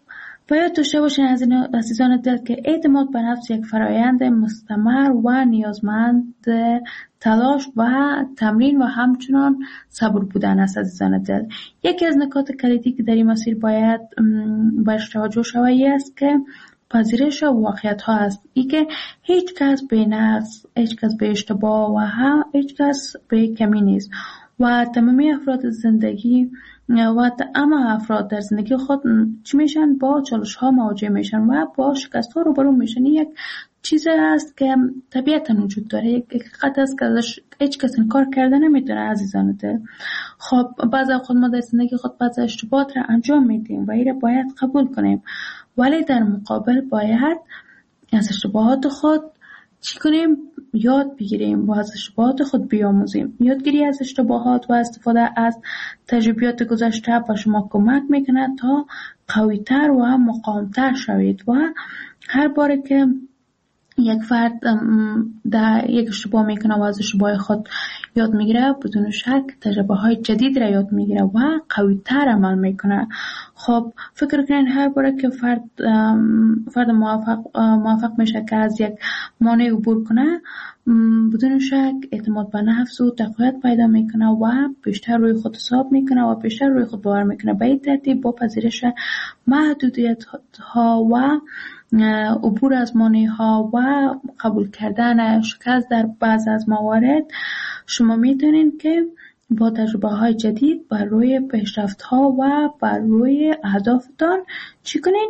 و یاد داشته باشین از این عزیزان دل که اعتماد به نفس یک فرایند مستمر و نیازمند تلاش و تمرین و همچنان صبور بودن است. عزیزان دل، یکی از نکات کلیدی که در این مسیر باید بهش توجه شود است که پذیرش واقعیت ها است. ای که هیچ کس به نقص، هیچ کس به اشتباه و هم هیچ کس به کمی نیست و تمامی افراد زندگی و تمام افراد در زندگی خود چی میشن؟ با چالش ها مواجه میشن و با شکست ها روبرو میشن. یک چیزی است که طبیعتا وجود داره، یک حقیقت است که ازش هیچ کس انکار کرده نمیتونه. عزیزان دل، خب بعضی خود ما در زندگی خود بعضی اشتباهات را انجام میدیم و این را باید قبول کنیم، ولی در مقابل باید از اشتباهات خود چی کنیم؟ یاد بگیریم و از اشتباهات خود بیاموزیم. یادگیری از اشتباهات و استفاده از تجربیات گذشته به شما کمک میکنه تا قوی‌تر و مقاوم‌تر شوید و هر باره که یک فرد در یک اشتباه میکنه و از اشتباه خود یاد میگیره، بدون شک تجربه های جدید را یاد میگیره و قوی تر عمل میکنه. خب فکر کنین هر باره که فرد فرد موفق موفق میشه که از یک مانع عبور کنه، بدون شک اعتماد به نفس و تقویت پیدا میکنه و بیشتر روی خود حساب میکنه و بیشتر روی خود باور میکنه. به این ترتیب با پذیرش محدودیت ها و عبور از مانع ها و قبول کردن شکست در بعض از موارد، شما میتونین که با تجربه های جدید بر روی پیشرفت ها و بر روی اهدافتان چی کنین؟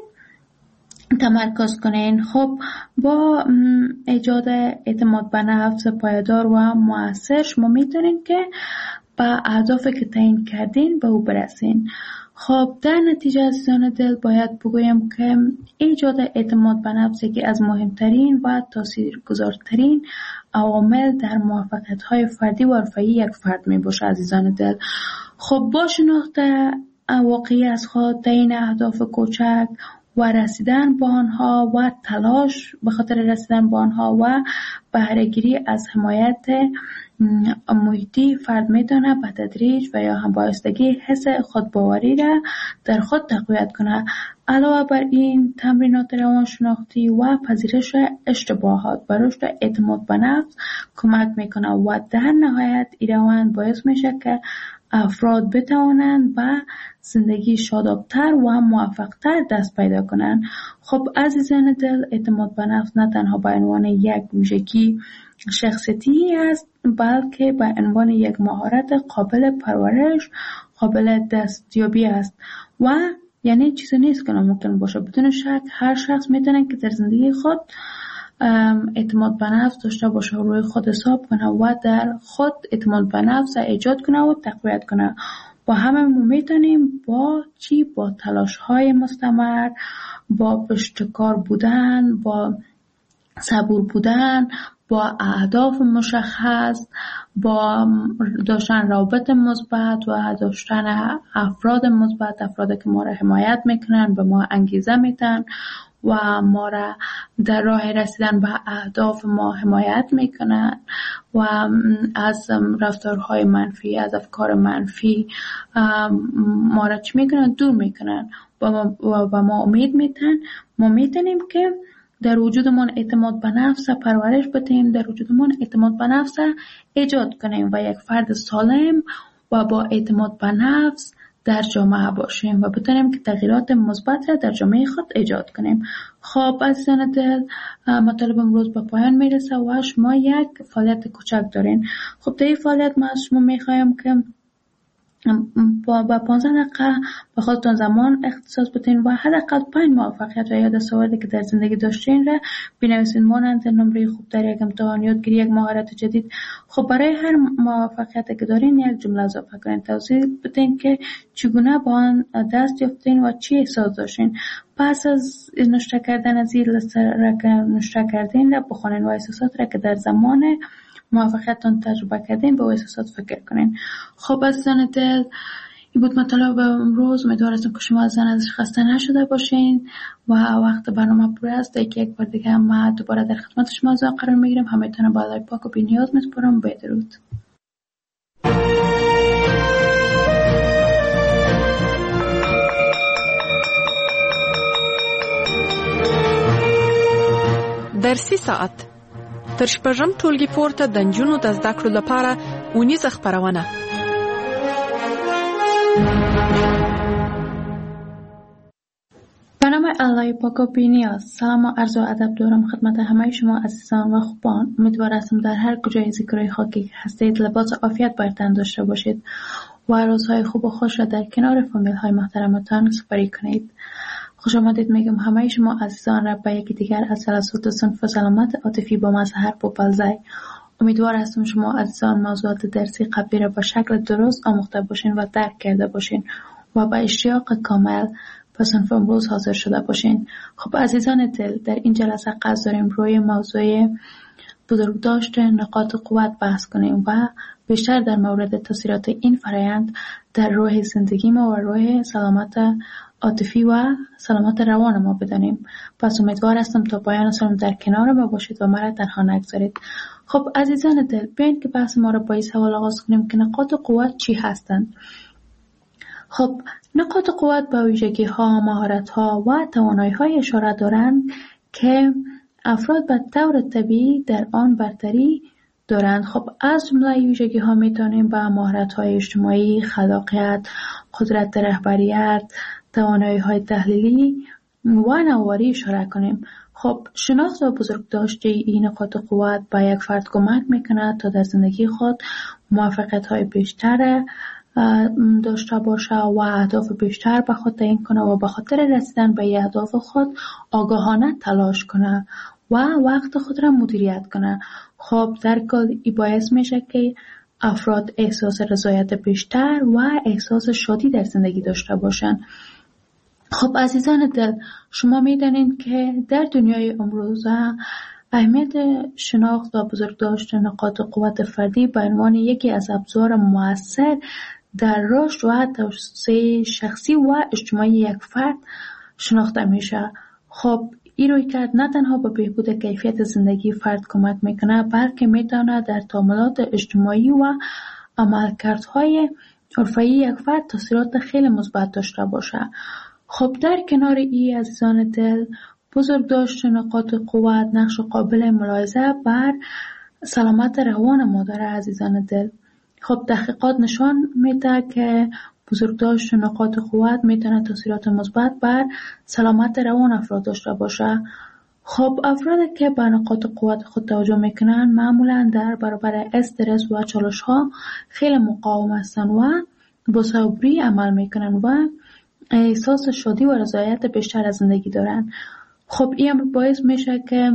تمرکز کنین. خب با ایجاد اعتماد به نفس پایدار و مؤثر شما میتونین که با اهدافی که تعیین کردین به او برسین. خب در نتیجه عزیزان دل باید بگویم که ایجاد اعتماد به نفس یکی از مهمترین و تاثیرگذارترین عوامل در موفقیت‌های فردی و حرفه‌ای یک فرد می باشه. عزیزان دل، خب با شناخت واقعی از خود، تعیین اهداف کوچک و رسیدن به آنها و تلاش به خاطر رسیدن به آنها و بهره‌گیری از حمایت محیطی، فرد میتونه به تدریج و یا هم بایستگی حس خودباوری را در خود تقویت کنه. علاوه بر این تمرینات روانشناختی و پذیرش اشتباهات به رشد اعتماد به نفس کمک میکنه و در نهایت این روند باعث میشه که افراد بتوانند به زندگی شادابتر و موفقتر دست پیدا کنند. خب عزیزان دل، اعتماد به نفس نه تنها به عنوان یک ویژگی شخصیتی است، بلکه به عنوان یک مهارت قابل پرورش، قابل دستیابی است و یعنی چیزی نیست که ناممکن باشه. بدون شک هر شخص میتونه که در زندگی خود اعتماد به نفس داشته باشه، روی خود حساب کنه و در خود اعتماد به نفس ایجاد کنه و تقویت کنه. با همه ما میتونیم با چی؟ با تلاش های مستمر، با پشتکار بودن، با صبور بودن، با اهداف مشخص، با داشتن روابط مثبت و داشتن افراد مثبت، افرادی که ما را حمایت میکنن، به ما انگیزه میدن و ما را در راه رسیدن به اهداف ما حمایت میکنن و از رفتارهای منفی، از افکار منفی ما را چی میکنن؟ دور میکنن و به ما امید میدن. ما میتونیم که در وجودمون اعتماد به نفس پرورش بدیم، در وجودمون اعتماد به نفس ایجاد کنیم و یک فرد سالم و با اعتماد به نفس در جامعه باشیم و بتونیم که تغییرات مثبت را در جامعه خود ایجاد کنیم. خب عزیزان دل، مطالب امروز به پایان میرسه و شما یک فعالیت کوچک دارین. خب در این فعالیت ما از شما میخوایم که با با پانزده دقیقه به خودتون زمان اختصاص بدین و حداقل پنج موفقیت و یا دستاوردی که در زندگی داشتین را بنویسین، مانند نمره خوب در یک امتحان، یادگیری یک مهارت جدید. خب برای هر موفقیتی که دارین یک جمله اضافه کنین، توضیح بدین که چگونه با آن دست یافتین و چی احساس داشتین. پس از نوشته کردن از این لیست را که نوشته کردین را بخونین و احساسات را که در زمان موفقیتتون تجربه کردین به احساسات فکر کنین. خب عزیزان دل، این بود مطالب امروز. امیدوارم که شما از ازش خسته نشده باشین و وقت برنامه پر است. یکی یک بار دیگه ما دوباره در خدمت شما قرار میگیرم. همتون با خدای پاک و بی‌نیاز میسپارم. بدرود. در سی ساعت تر شپږم ټولګي پورته د نجونو د زده کړو لپاره اونیزه خپرونه. به نام الله پاک و بی‌نیاز. سلام و عرض و ادب دارم خدمت همه شما عزیزان و خوبان. امیدوار هستم در هر کجای ذکرای خاکی که هستید لباس عافیت بر تن داشته باشید و روزهای خوب و خوش را در کنار فامیل های محترمتان سپری کنید. خوش آمدید میگم همه شما عزیزان را به یکی دیگر از جلسات صنف سلامت عاطفی با مظهر پوپلزای. امیدوار هستم شما عزیزان موضوعات درسی قبلی را به شکل درست آموخته باشین و درک کرده باشین و با اشتیاق کامل به صنف امروز حاضر شده باشین. خب عزیزان دل، در این جلسه قصد داریم روی موضوع بزرگداشت نقاط قوت بحث کنیم و بیشتر در مورد تاثیرات این فرایند در روح زندگی ما و روح سلامت عاطفی و سلامت روان ما بدانیم. پس امیدوار هستم تا پایان سالم در کنار ما باشید و مرا تنها نگذارید. خب عزیزان دل، بیاین که بحث ما را با این سوال آغاز کنیم که نقاط قوت چی هستند؟ خب نقاط قوت به ویژگی ها، مهارت ها و توانایی های اشاره دارند که افراد به طور طبیعی در آن برتری دارند. خب از جمله ویژگی ها میتونیم به مهارت های اجتماعی، خلاقیت، قدرت رهبریت، توانایی های تحلیلی و نوآوری اشاره کنیم. خب شناخت و بزرگداشت این نقاط قوت به یک فرد کمک میکنه تا در زندگی خود موفقیت های بیشتر داشته باشه و اهداف بیشتر به خود تعیین کنه و به خاطر رسیدن به اهداف خود آگاهانه تلاش کنه و وقت خود را مدیریت کنه. خب در کل این باعث میشه که افراد احساس رضایت بیشتر و احساس شادی در زندگی داشته باشن. خب عزیزان دل، شما میدانید که در دنیای امروزه اهمیت شناخت و بزرگداشت نقاط قوت فردی به عنوان یکی از ابزار مؤثر در رشد و توسعه شخصی و اجتماعی یک فرد شناخته میشه. خب این رویکرد نه تنها به بهبود کیفیت زندگی فرد کمک میکنه، بلکه میتونه در تعاملات اجتماعی و عملکردهای حرفه‌ای یک فرد تاثیرات خیلی مثبت داشته باشه. خب در کنار این عزیزان دل، بزرگداشت نقاط قوت نقش قابل ملاحظه بر سلامت روان ما داره عزیزان دل. خب تحقیقات نشان میده که بزرگداشت نقاط قوت میتونه تاثیرات مثبت بر سلامت روان افراد داشته باشه. خب افرادی که به نقاط قوت خود توجه میکنن معمولا در برابر استرس و چالش ها خیلی مقاوم هستن و با صبری عمل میکنن و احساس شادی و رضایت بیشتر از زندگی دارن. خب این امر باعث میشه که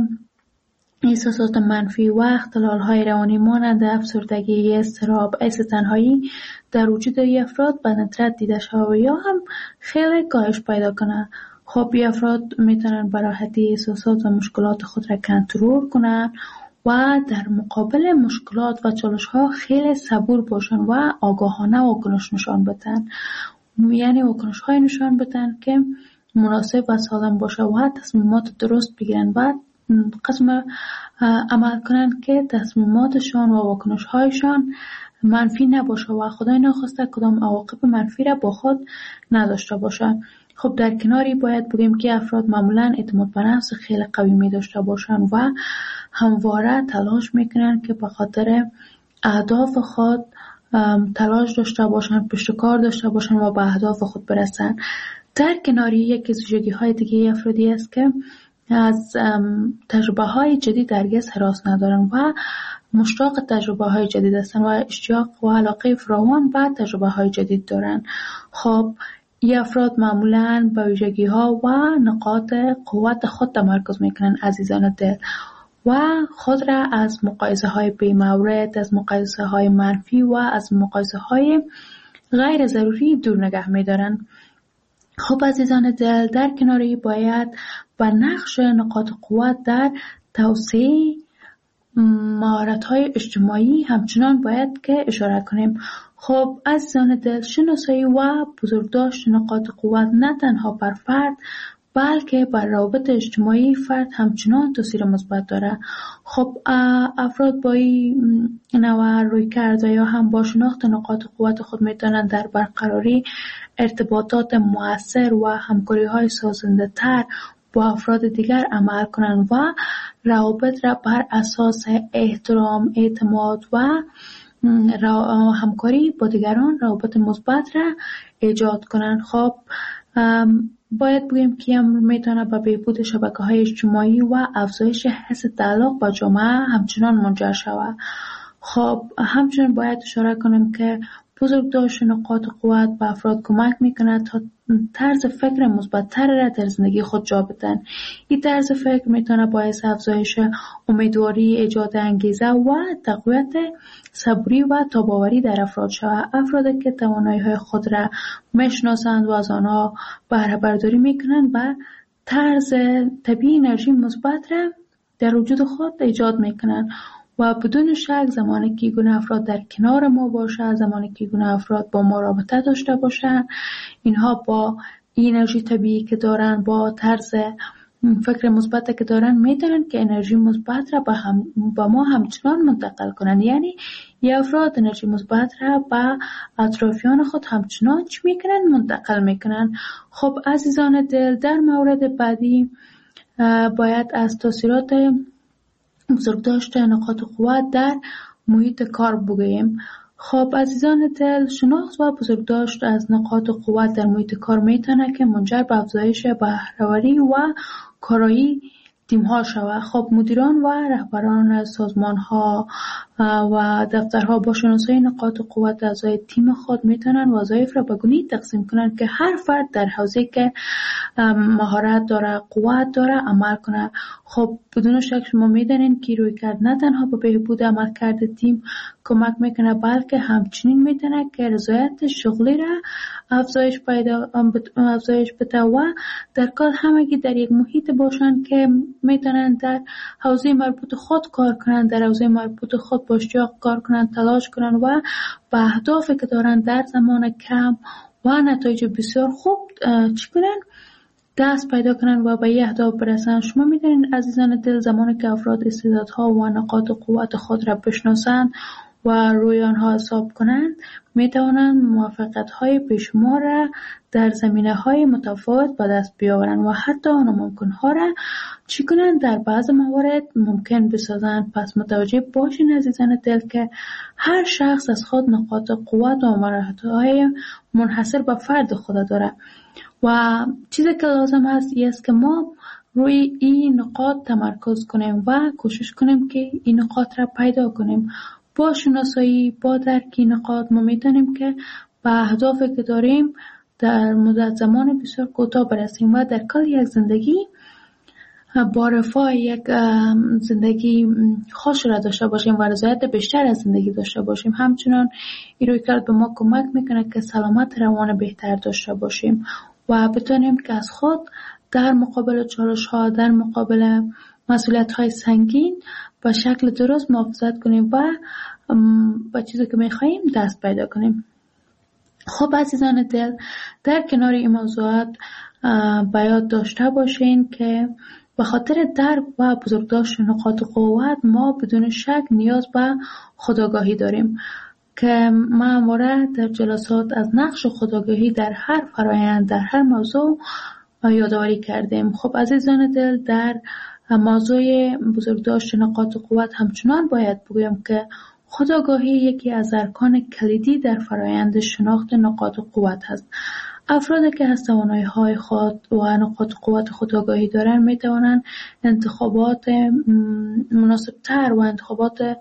احساسات منفی و اختلال‌های روانی مانند افسردگی، اضطراب، حس تنهایی در وجود افراد به ندرت دیده شود یا هم خیلی کاهش پیدا کنه. خب این افراد میتونن به راحتی احساسات و مشکلات خود را کنترل کنن و در مقابل مشکلات و چالش‌ها خیلی صبور باشن و آگاهانه واکنش نشان بدن. یعنی واکنش های نشان بدن که مناسب و سالم باشه و تصمیمات درست بگیرن و قسم عمل کنن که تصمیماتشان و واکنش هایشان منفی نباشه و خدای نخواسته کدام عواقب منفی را با خود نداشته باشه. خب در کناری باید بگیم که افراد معمولا اعتماد به نفس خیلی قوی می داشته باشن و همواره تلاش میکنن که به خاطر اهداف خود تلاش داشته باشن، پشتکار داشته باشن و به اهداف خود برسن. در کناری یکی از ویژگی های دیگه افرادی است که از تجربه های جدید هرگز هراس ندارن و مشتاق تجربه های جدید هستن و اشتیاق و علاقه فراوان به تجربه های جدید دارن. خب این افراد معمولاً به ویژگی ها و نقاط قوت خود تمرکز میکنن عزیزان دل و خود را از مقایسه های بی‌مورد، از مقایسه های منفی و از مقایسه های غیر ضروری دور نگه می‌دارن. خب عزیزان دل، در کناری باید به نقش نقاط قوت در توسعه مهارت‌های اجتماعی همچنان باید که اشاره کنیم. خب عزیزان دل، شناسایی و بزرگداشت نقاط قوت نه تنها بر فرد بلکه بر روابط اجتماعی فرد همچنان تاثیر مثبت داره. خب افراد با این نوع رویکرد یا هم با شناخت نقاط قوت خود میتونن در برقراری ارتباطات مؤثر و همکاری‌های سازنده‌تر با افراد دیگر عمل کنند و روابط را بر اساس احترام، اعتماد و همکاری با دیگران روابط مثبت را ایجاد کنند. خب باید بگیم که امر میتونه به بهبود شبکه‌های اجتماعی و افزایش حس تعلق با جامعه همچنان منجر شود. خب همچنین باید اشاره کنیم که بزرگداشت نقاط قوت به افراد کمک میکنه تا طرز فکر مثبت‌تر را در زندگی خود جا بدن. این طرز فکر میتونه باعث افزایش امیدواری، ایجاد انگیزه و تقویت صبری و تاباوری در افراد شود. افرادی که توانایی‌های خود را میشناسند و از آنها بهره برداری میکنند و طرز طبیعی انرژی مثبت را در وجود خود ایجاد میکنند و بدون شک زمانی که گونه افراد در کنار ما باشه، زمانی که گونه افراد با ما رابطه داشته باشن، اینها با این انرژی طبیعی که دارن، با طرز فکر مثبت که دارن، میتونن که انرژی مثبت را با, هم با ما همچنان منتقل کنن. یعنی یه افراد انرژی مثبت را با اطرافیان خود همچنان چی میکنن؟ منتقل میکنن. خب عزیزان دل، در مورد بعدی باید از تاثیرات بزرگداشت نقاط قوت در محیط کار بگوییم. خب عزیزان دل، شناخت و بزرگداشت از نقاط قوت در محیط کار میتونه که منجر به افزایش بهره‌وری و کارایی تیم ها شود. خب مدیران و رهبران سازمان ها و دفترها با شناسایی نقاط قوت اعضای تیم خود میتونن وظایف را به گونه‌ای تقسیم کنن که هر فرد در حوزه‌ای که مهارت داره، قوت داره عمل کنه. خب بدون شک شما میدونین که رویکرد نه تنها به بهبود عملکرد تیم کمک میکنه، بلکه همچنین میتونه که رضایت شغلی را افزایش پیدا افزایش بده و در کار همگی در یک محیط باشن که میتونن در حوزه مربوط خود کار کنن، در حوزه مربوط خود با اشتیاق کار کنن، تلاش کنن و به اهدافی که دارن در زمان کم و نتایج بسیار خوب چی کنن؟ دست پیدا کنن و به یه اهداف برسن. شما میدونین عزیزان دل، زمانی که افراد استعدادها و نقاط قوت خود را بشناسند و روی آنها حساب کنند، میتوانند موفقیت‌های بیشمار را در زمینه‌های متفاوت به دست بیاورند و حتی ناممکن‌ها را چی کنند؟ در بعض موارد ممکن بسازند. پس متوجه باشین عزیزان دل که هر شخص از خود نقاط قوت و مهارت‌های منحصر به فرد خود داره و چیزی که لازم هست این است که ما روی این نقاط تمرکز کنیم و کوشش کنیم که این نقاط را پیدا کنیم. با شناسایی، با درک این نقاط ما میتونیم که به اهدافی که داریم در مدت زمان بسیار کوتاه برسیم و در کل یک زندگی با رفاه، یک زندگی خوش را داشته باشیم و رضایت بیشتر از زندگی داشته باشیم. همچنان این رویکرد به ما کمک میکنه که سلامت روان بهتر داشته باشیم و بتونیم که از خود در مقابل چالش ها، در مقابل مسئولیت های سنگین به شکل درست محافظت کنیم و با چیزی که میخواییم دست پیدا کنیم. خب عزیزان دل، در کنار این موضوعات باید داشته باشین که به خاطر درک و بزرگداشت نقاط قوت ما بدون شک نیاز به خودآگاهی داریم که ما همواره در جلسات از نقش خودآگاهی در هر فرایند، در هر موضوع یادآوری کردیم. خب عزیزان دل، در موضوع بزرگداشت نقاط قوت همچنان باید بگویم که خودآگاهی یکی از ارکان کلیدی در فرایند شناخت نقاط قوت هست. افرادی که از توانایی‌های خود و نقاط قوت خودآگاهی دارند می‌توانند انتخابات مناسب‌تر و انتخابات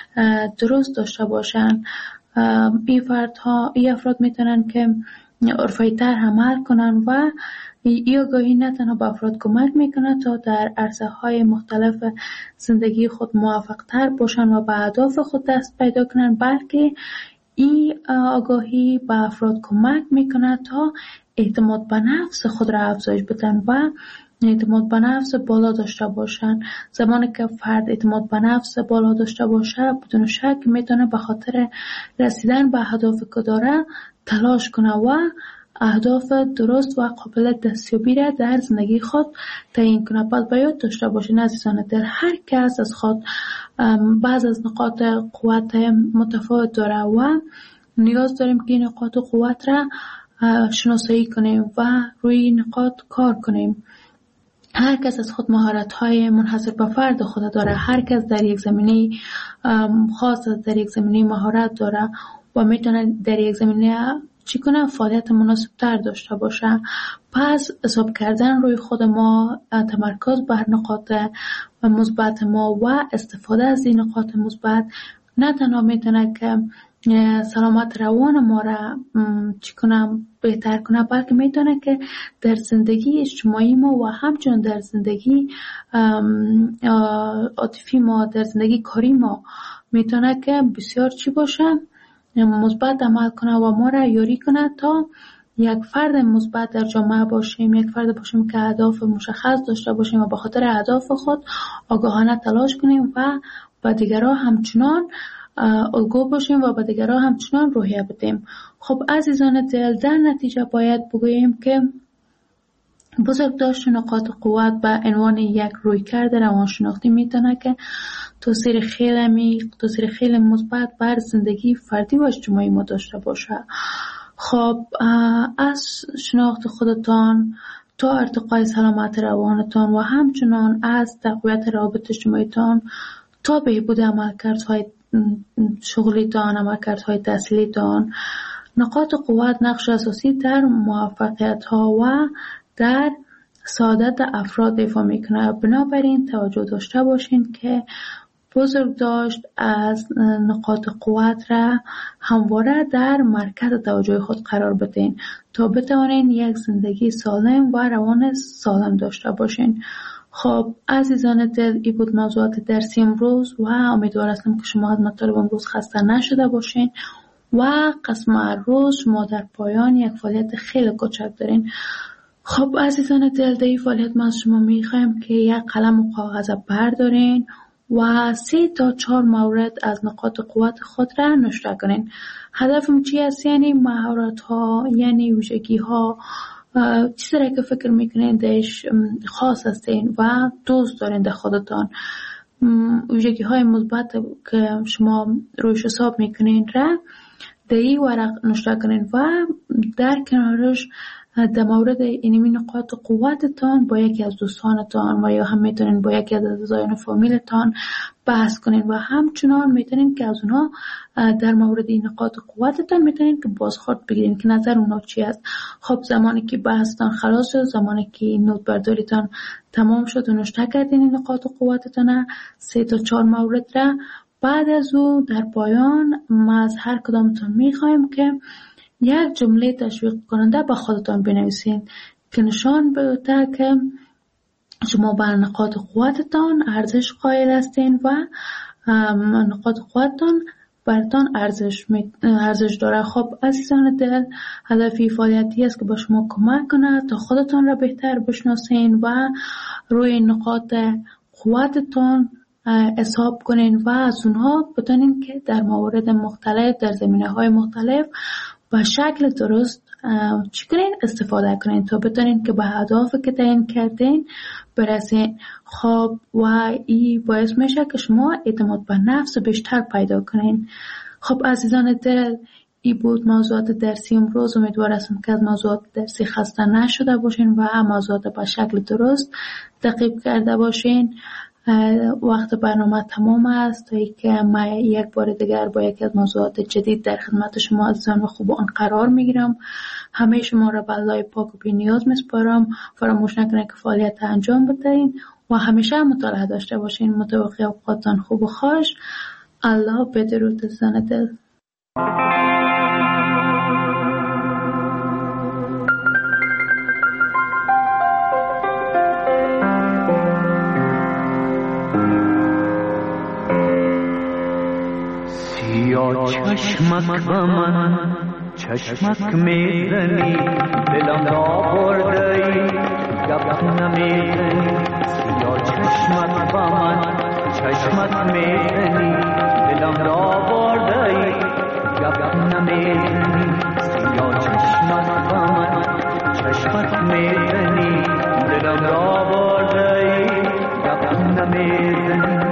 درست داشته باشند. این فردها، این افراد می‌تونند که عرفی‌تر عمل کنند و این آگاهی نه تنها به افراد کمک میکنه تا در عرصه‌های مختلف زندگی خود موفق‌تر باشن و به اهداف خود دست پیدا کنن، بلکه این آگاهی به افراد کمک میکنه تا اعتماد به نفس خود را افزایش بدن و اعتماد به نفس بالا داشته باشن. زمانی که فرد اعتماد به نفس بالا داشته باشه، بدون شک میتونه به خاطر رسیدن به اهدافی که داره تلاش کنه و اهداف درست و قابل دستیابی را در زندگی خود تعیین کنه. باید باید داشته باشین عزیزان دل، هر کس از خود بعض از نقاط قوت متفاوت داره و نیاز داریم که این نقاط قوت را شناسایی کنیم و روی نقاط کار کنیم. هر کس از خود مهارت‌های منحصر به فرد خود داره. هر کس در یک زمینه خاص در یک زمینه مهارت داره و میتونه در یک زمینه چی کنه فعالیت مناسب تر داشته باشه. پس حساب کردن روی خود ما، تمرکز بر نقاط مثبت ما و استفاده از این نقاط مثبت نه تنها میتونه که سلامت روان ما را چی کنه بهتر کنه، بلکه میتونه که در زندگی اجتماعی ما و همچنین در زندگی عاطفی ما، در زندگی کاری ما میتونه که بسیار چی باشه، مثبت عمل کنه و ما را یاری کنه تا یک فرد مثبت در جامعه باشیم، یک فرد باشیم که اهداف مشخص داشته باشیم و به خاطر اهداف خود آگاهانه تلاش کنیم و به دیگران همچنان الگو باشیم و به دیگران همچنان روحیه بدیم. خب عزیزان دل، در نتیجه باید بگوییم که بزرگداشت نقاط قوت به عنوان یک رویکرد روانشناختی میتونه که تاثیر خیلی عمیق، تاثیر خیلی مثبت بر زندگی فردی و اجتماعی ما داشته باشه. خب از شناخت خودتان تا ارتقای سلامت روانتان و همچنان از تقویت روابط اجتماعیتان تا بهبود عملکردهای شغلیتان، عملکردهای تحصیلیتان، نقاط قوت نقش اساسی در موفقیت ها و در سعادت افراد ایفا میکنه. بنابراین توجه داشته باشین که بزرگداشت از نقاط قوت را همواره در مرکز توجه خود قرار بدین تا بتوانین یک زندگی سالم و روان سالم داشته باشین. خب عزیزان دل، این بود موضوعات درسی امروز و امیدوار هستم که شما از مطالب امروز خسته نشده باشین و قسم روز شما در پایان یک فعالیت خیلی کوچک دارین. خب عزیزان دل، در این فعالیت ما از شما میخوایم که یک قلم و کاغذ بردارین و سه تا چهار مورد از نقاط قوت خود را نوشته کنین. هدفم چی است؟ یعنی مهارت ها، یعنی ویژگی ها، چیزی را که فکر میکنین درش خاص هستین و دوست دارین در خودتان، ویژگی های مثبت که شما رویش حساب میکنین را در این ورق نوشته کنین و در کنارش در مورد اینمی نقاط قوتتان با یکی از دوستانتان و یا هم میتونین با یکی از اعضایان فامیلتان بحث کنین و همچنان میتونین که از اونها در مورد این نقاط قوتتان میتونین که بازخورد بگیرین که نظر اونها چی است. خب زمانی که بحثتان خلاص شد، زمانی که نوت برداریتان تمام شد و نوشته کردین این نقاط قوتتان سه تا چهار مورد را، بعد از او در پایان ما از هر کدامتان میخوایم که یک جمله تشویق کننده به خودتان بنویسین که نشان بده که شما بر نقاط قوتتان ارزش قائل هستین و نقاط قوتتان برتان ارزش ارزش داره. خب عزیزان دل، هدفی فعالیتی است که با شما کمک کنه تا خودتان را بهتر بشناسین و روی نقاط قوتتان حساب کنین و از اونها بتونین که در موارد مختلف، در زمینه‌های مختلف به شکل درست چی کنین استفاده کنین تا بتونین که به اهدافی که تعیین کردین برسین. خب و این باعث میشه که شما اعتماد به نفس بیشتر پیدا کنین. خب عزیزان دل، این بود موضوعات درسی امروز. امیدوار هستم که از موضوعات درسی خسته نشده باشین و موضوعات به شکل درست تعقیب کرده باشین. وقت برنامه تمام است تا اینکه من یک بار دیگر با یکی از موضوعات جدید در خدمت شما عزیزان و خوبان قرار میگیرم. همه شما را به الله پاک و بی نیاز میسپارم. فراموش نکنید که فعالیت انجام بدهید و همیشه مطالعه داشته باشین. متوقع اوقاتتان خوب و خوش. الله بدرود عزیزان دل. یا چشمک به من چشمک میزنی، دلم را بردهی گپ نمیزنی. یا چشمک به من چشمک میزنی، دلم را بردهی گپ نمیزنی. یا چشمک به من چشمک میزنی، دلم را بردهی گپ نمیزنی.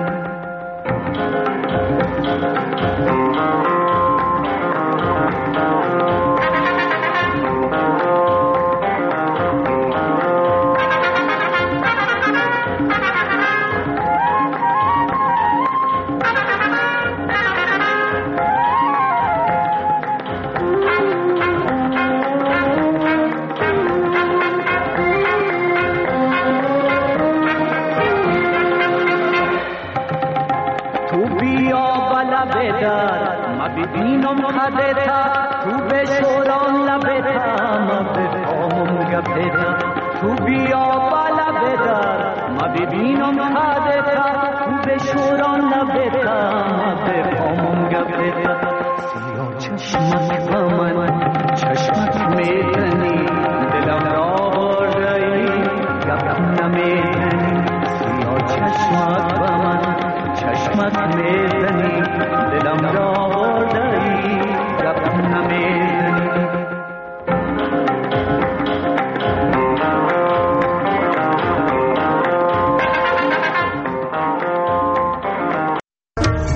تو بیا بلبه در ما ببینم خدتا تو بشوران لبتا ما بفهمم گپتا تو بیا بلبه در ما ببینم خدتا تو بشوران لبتا ما بفهمم گپتا سیاه چشمک با من چشمک میزنی دلم را بردهی گپ نمیزنی سیاه چشمک با من چشمک میزنی دلم را بردهی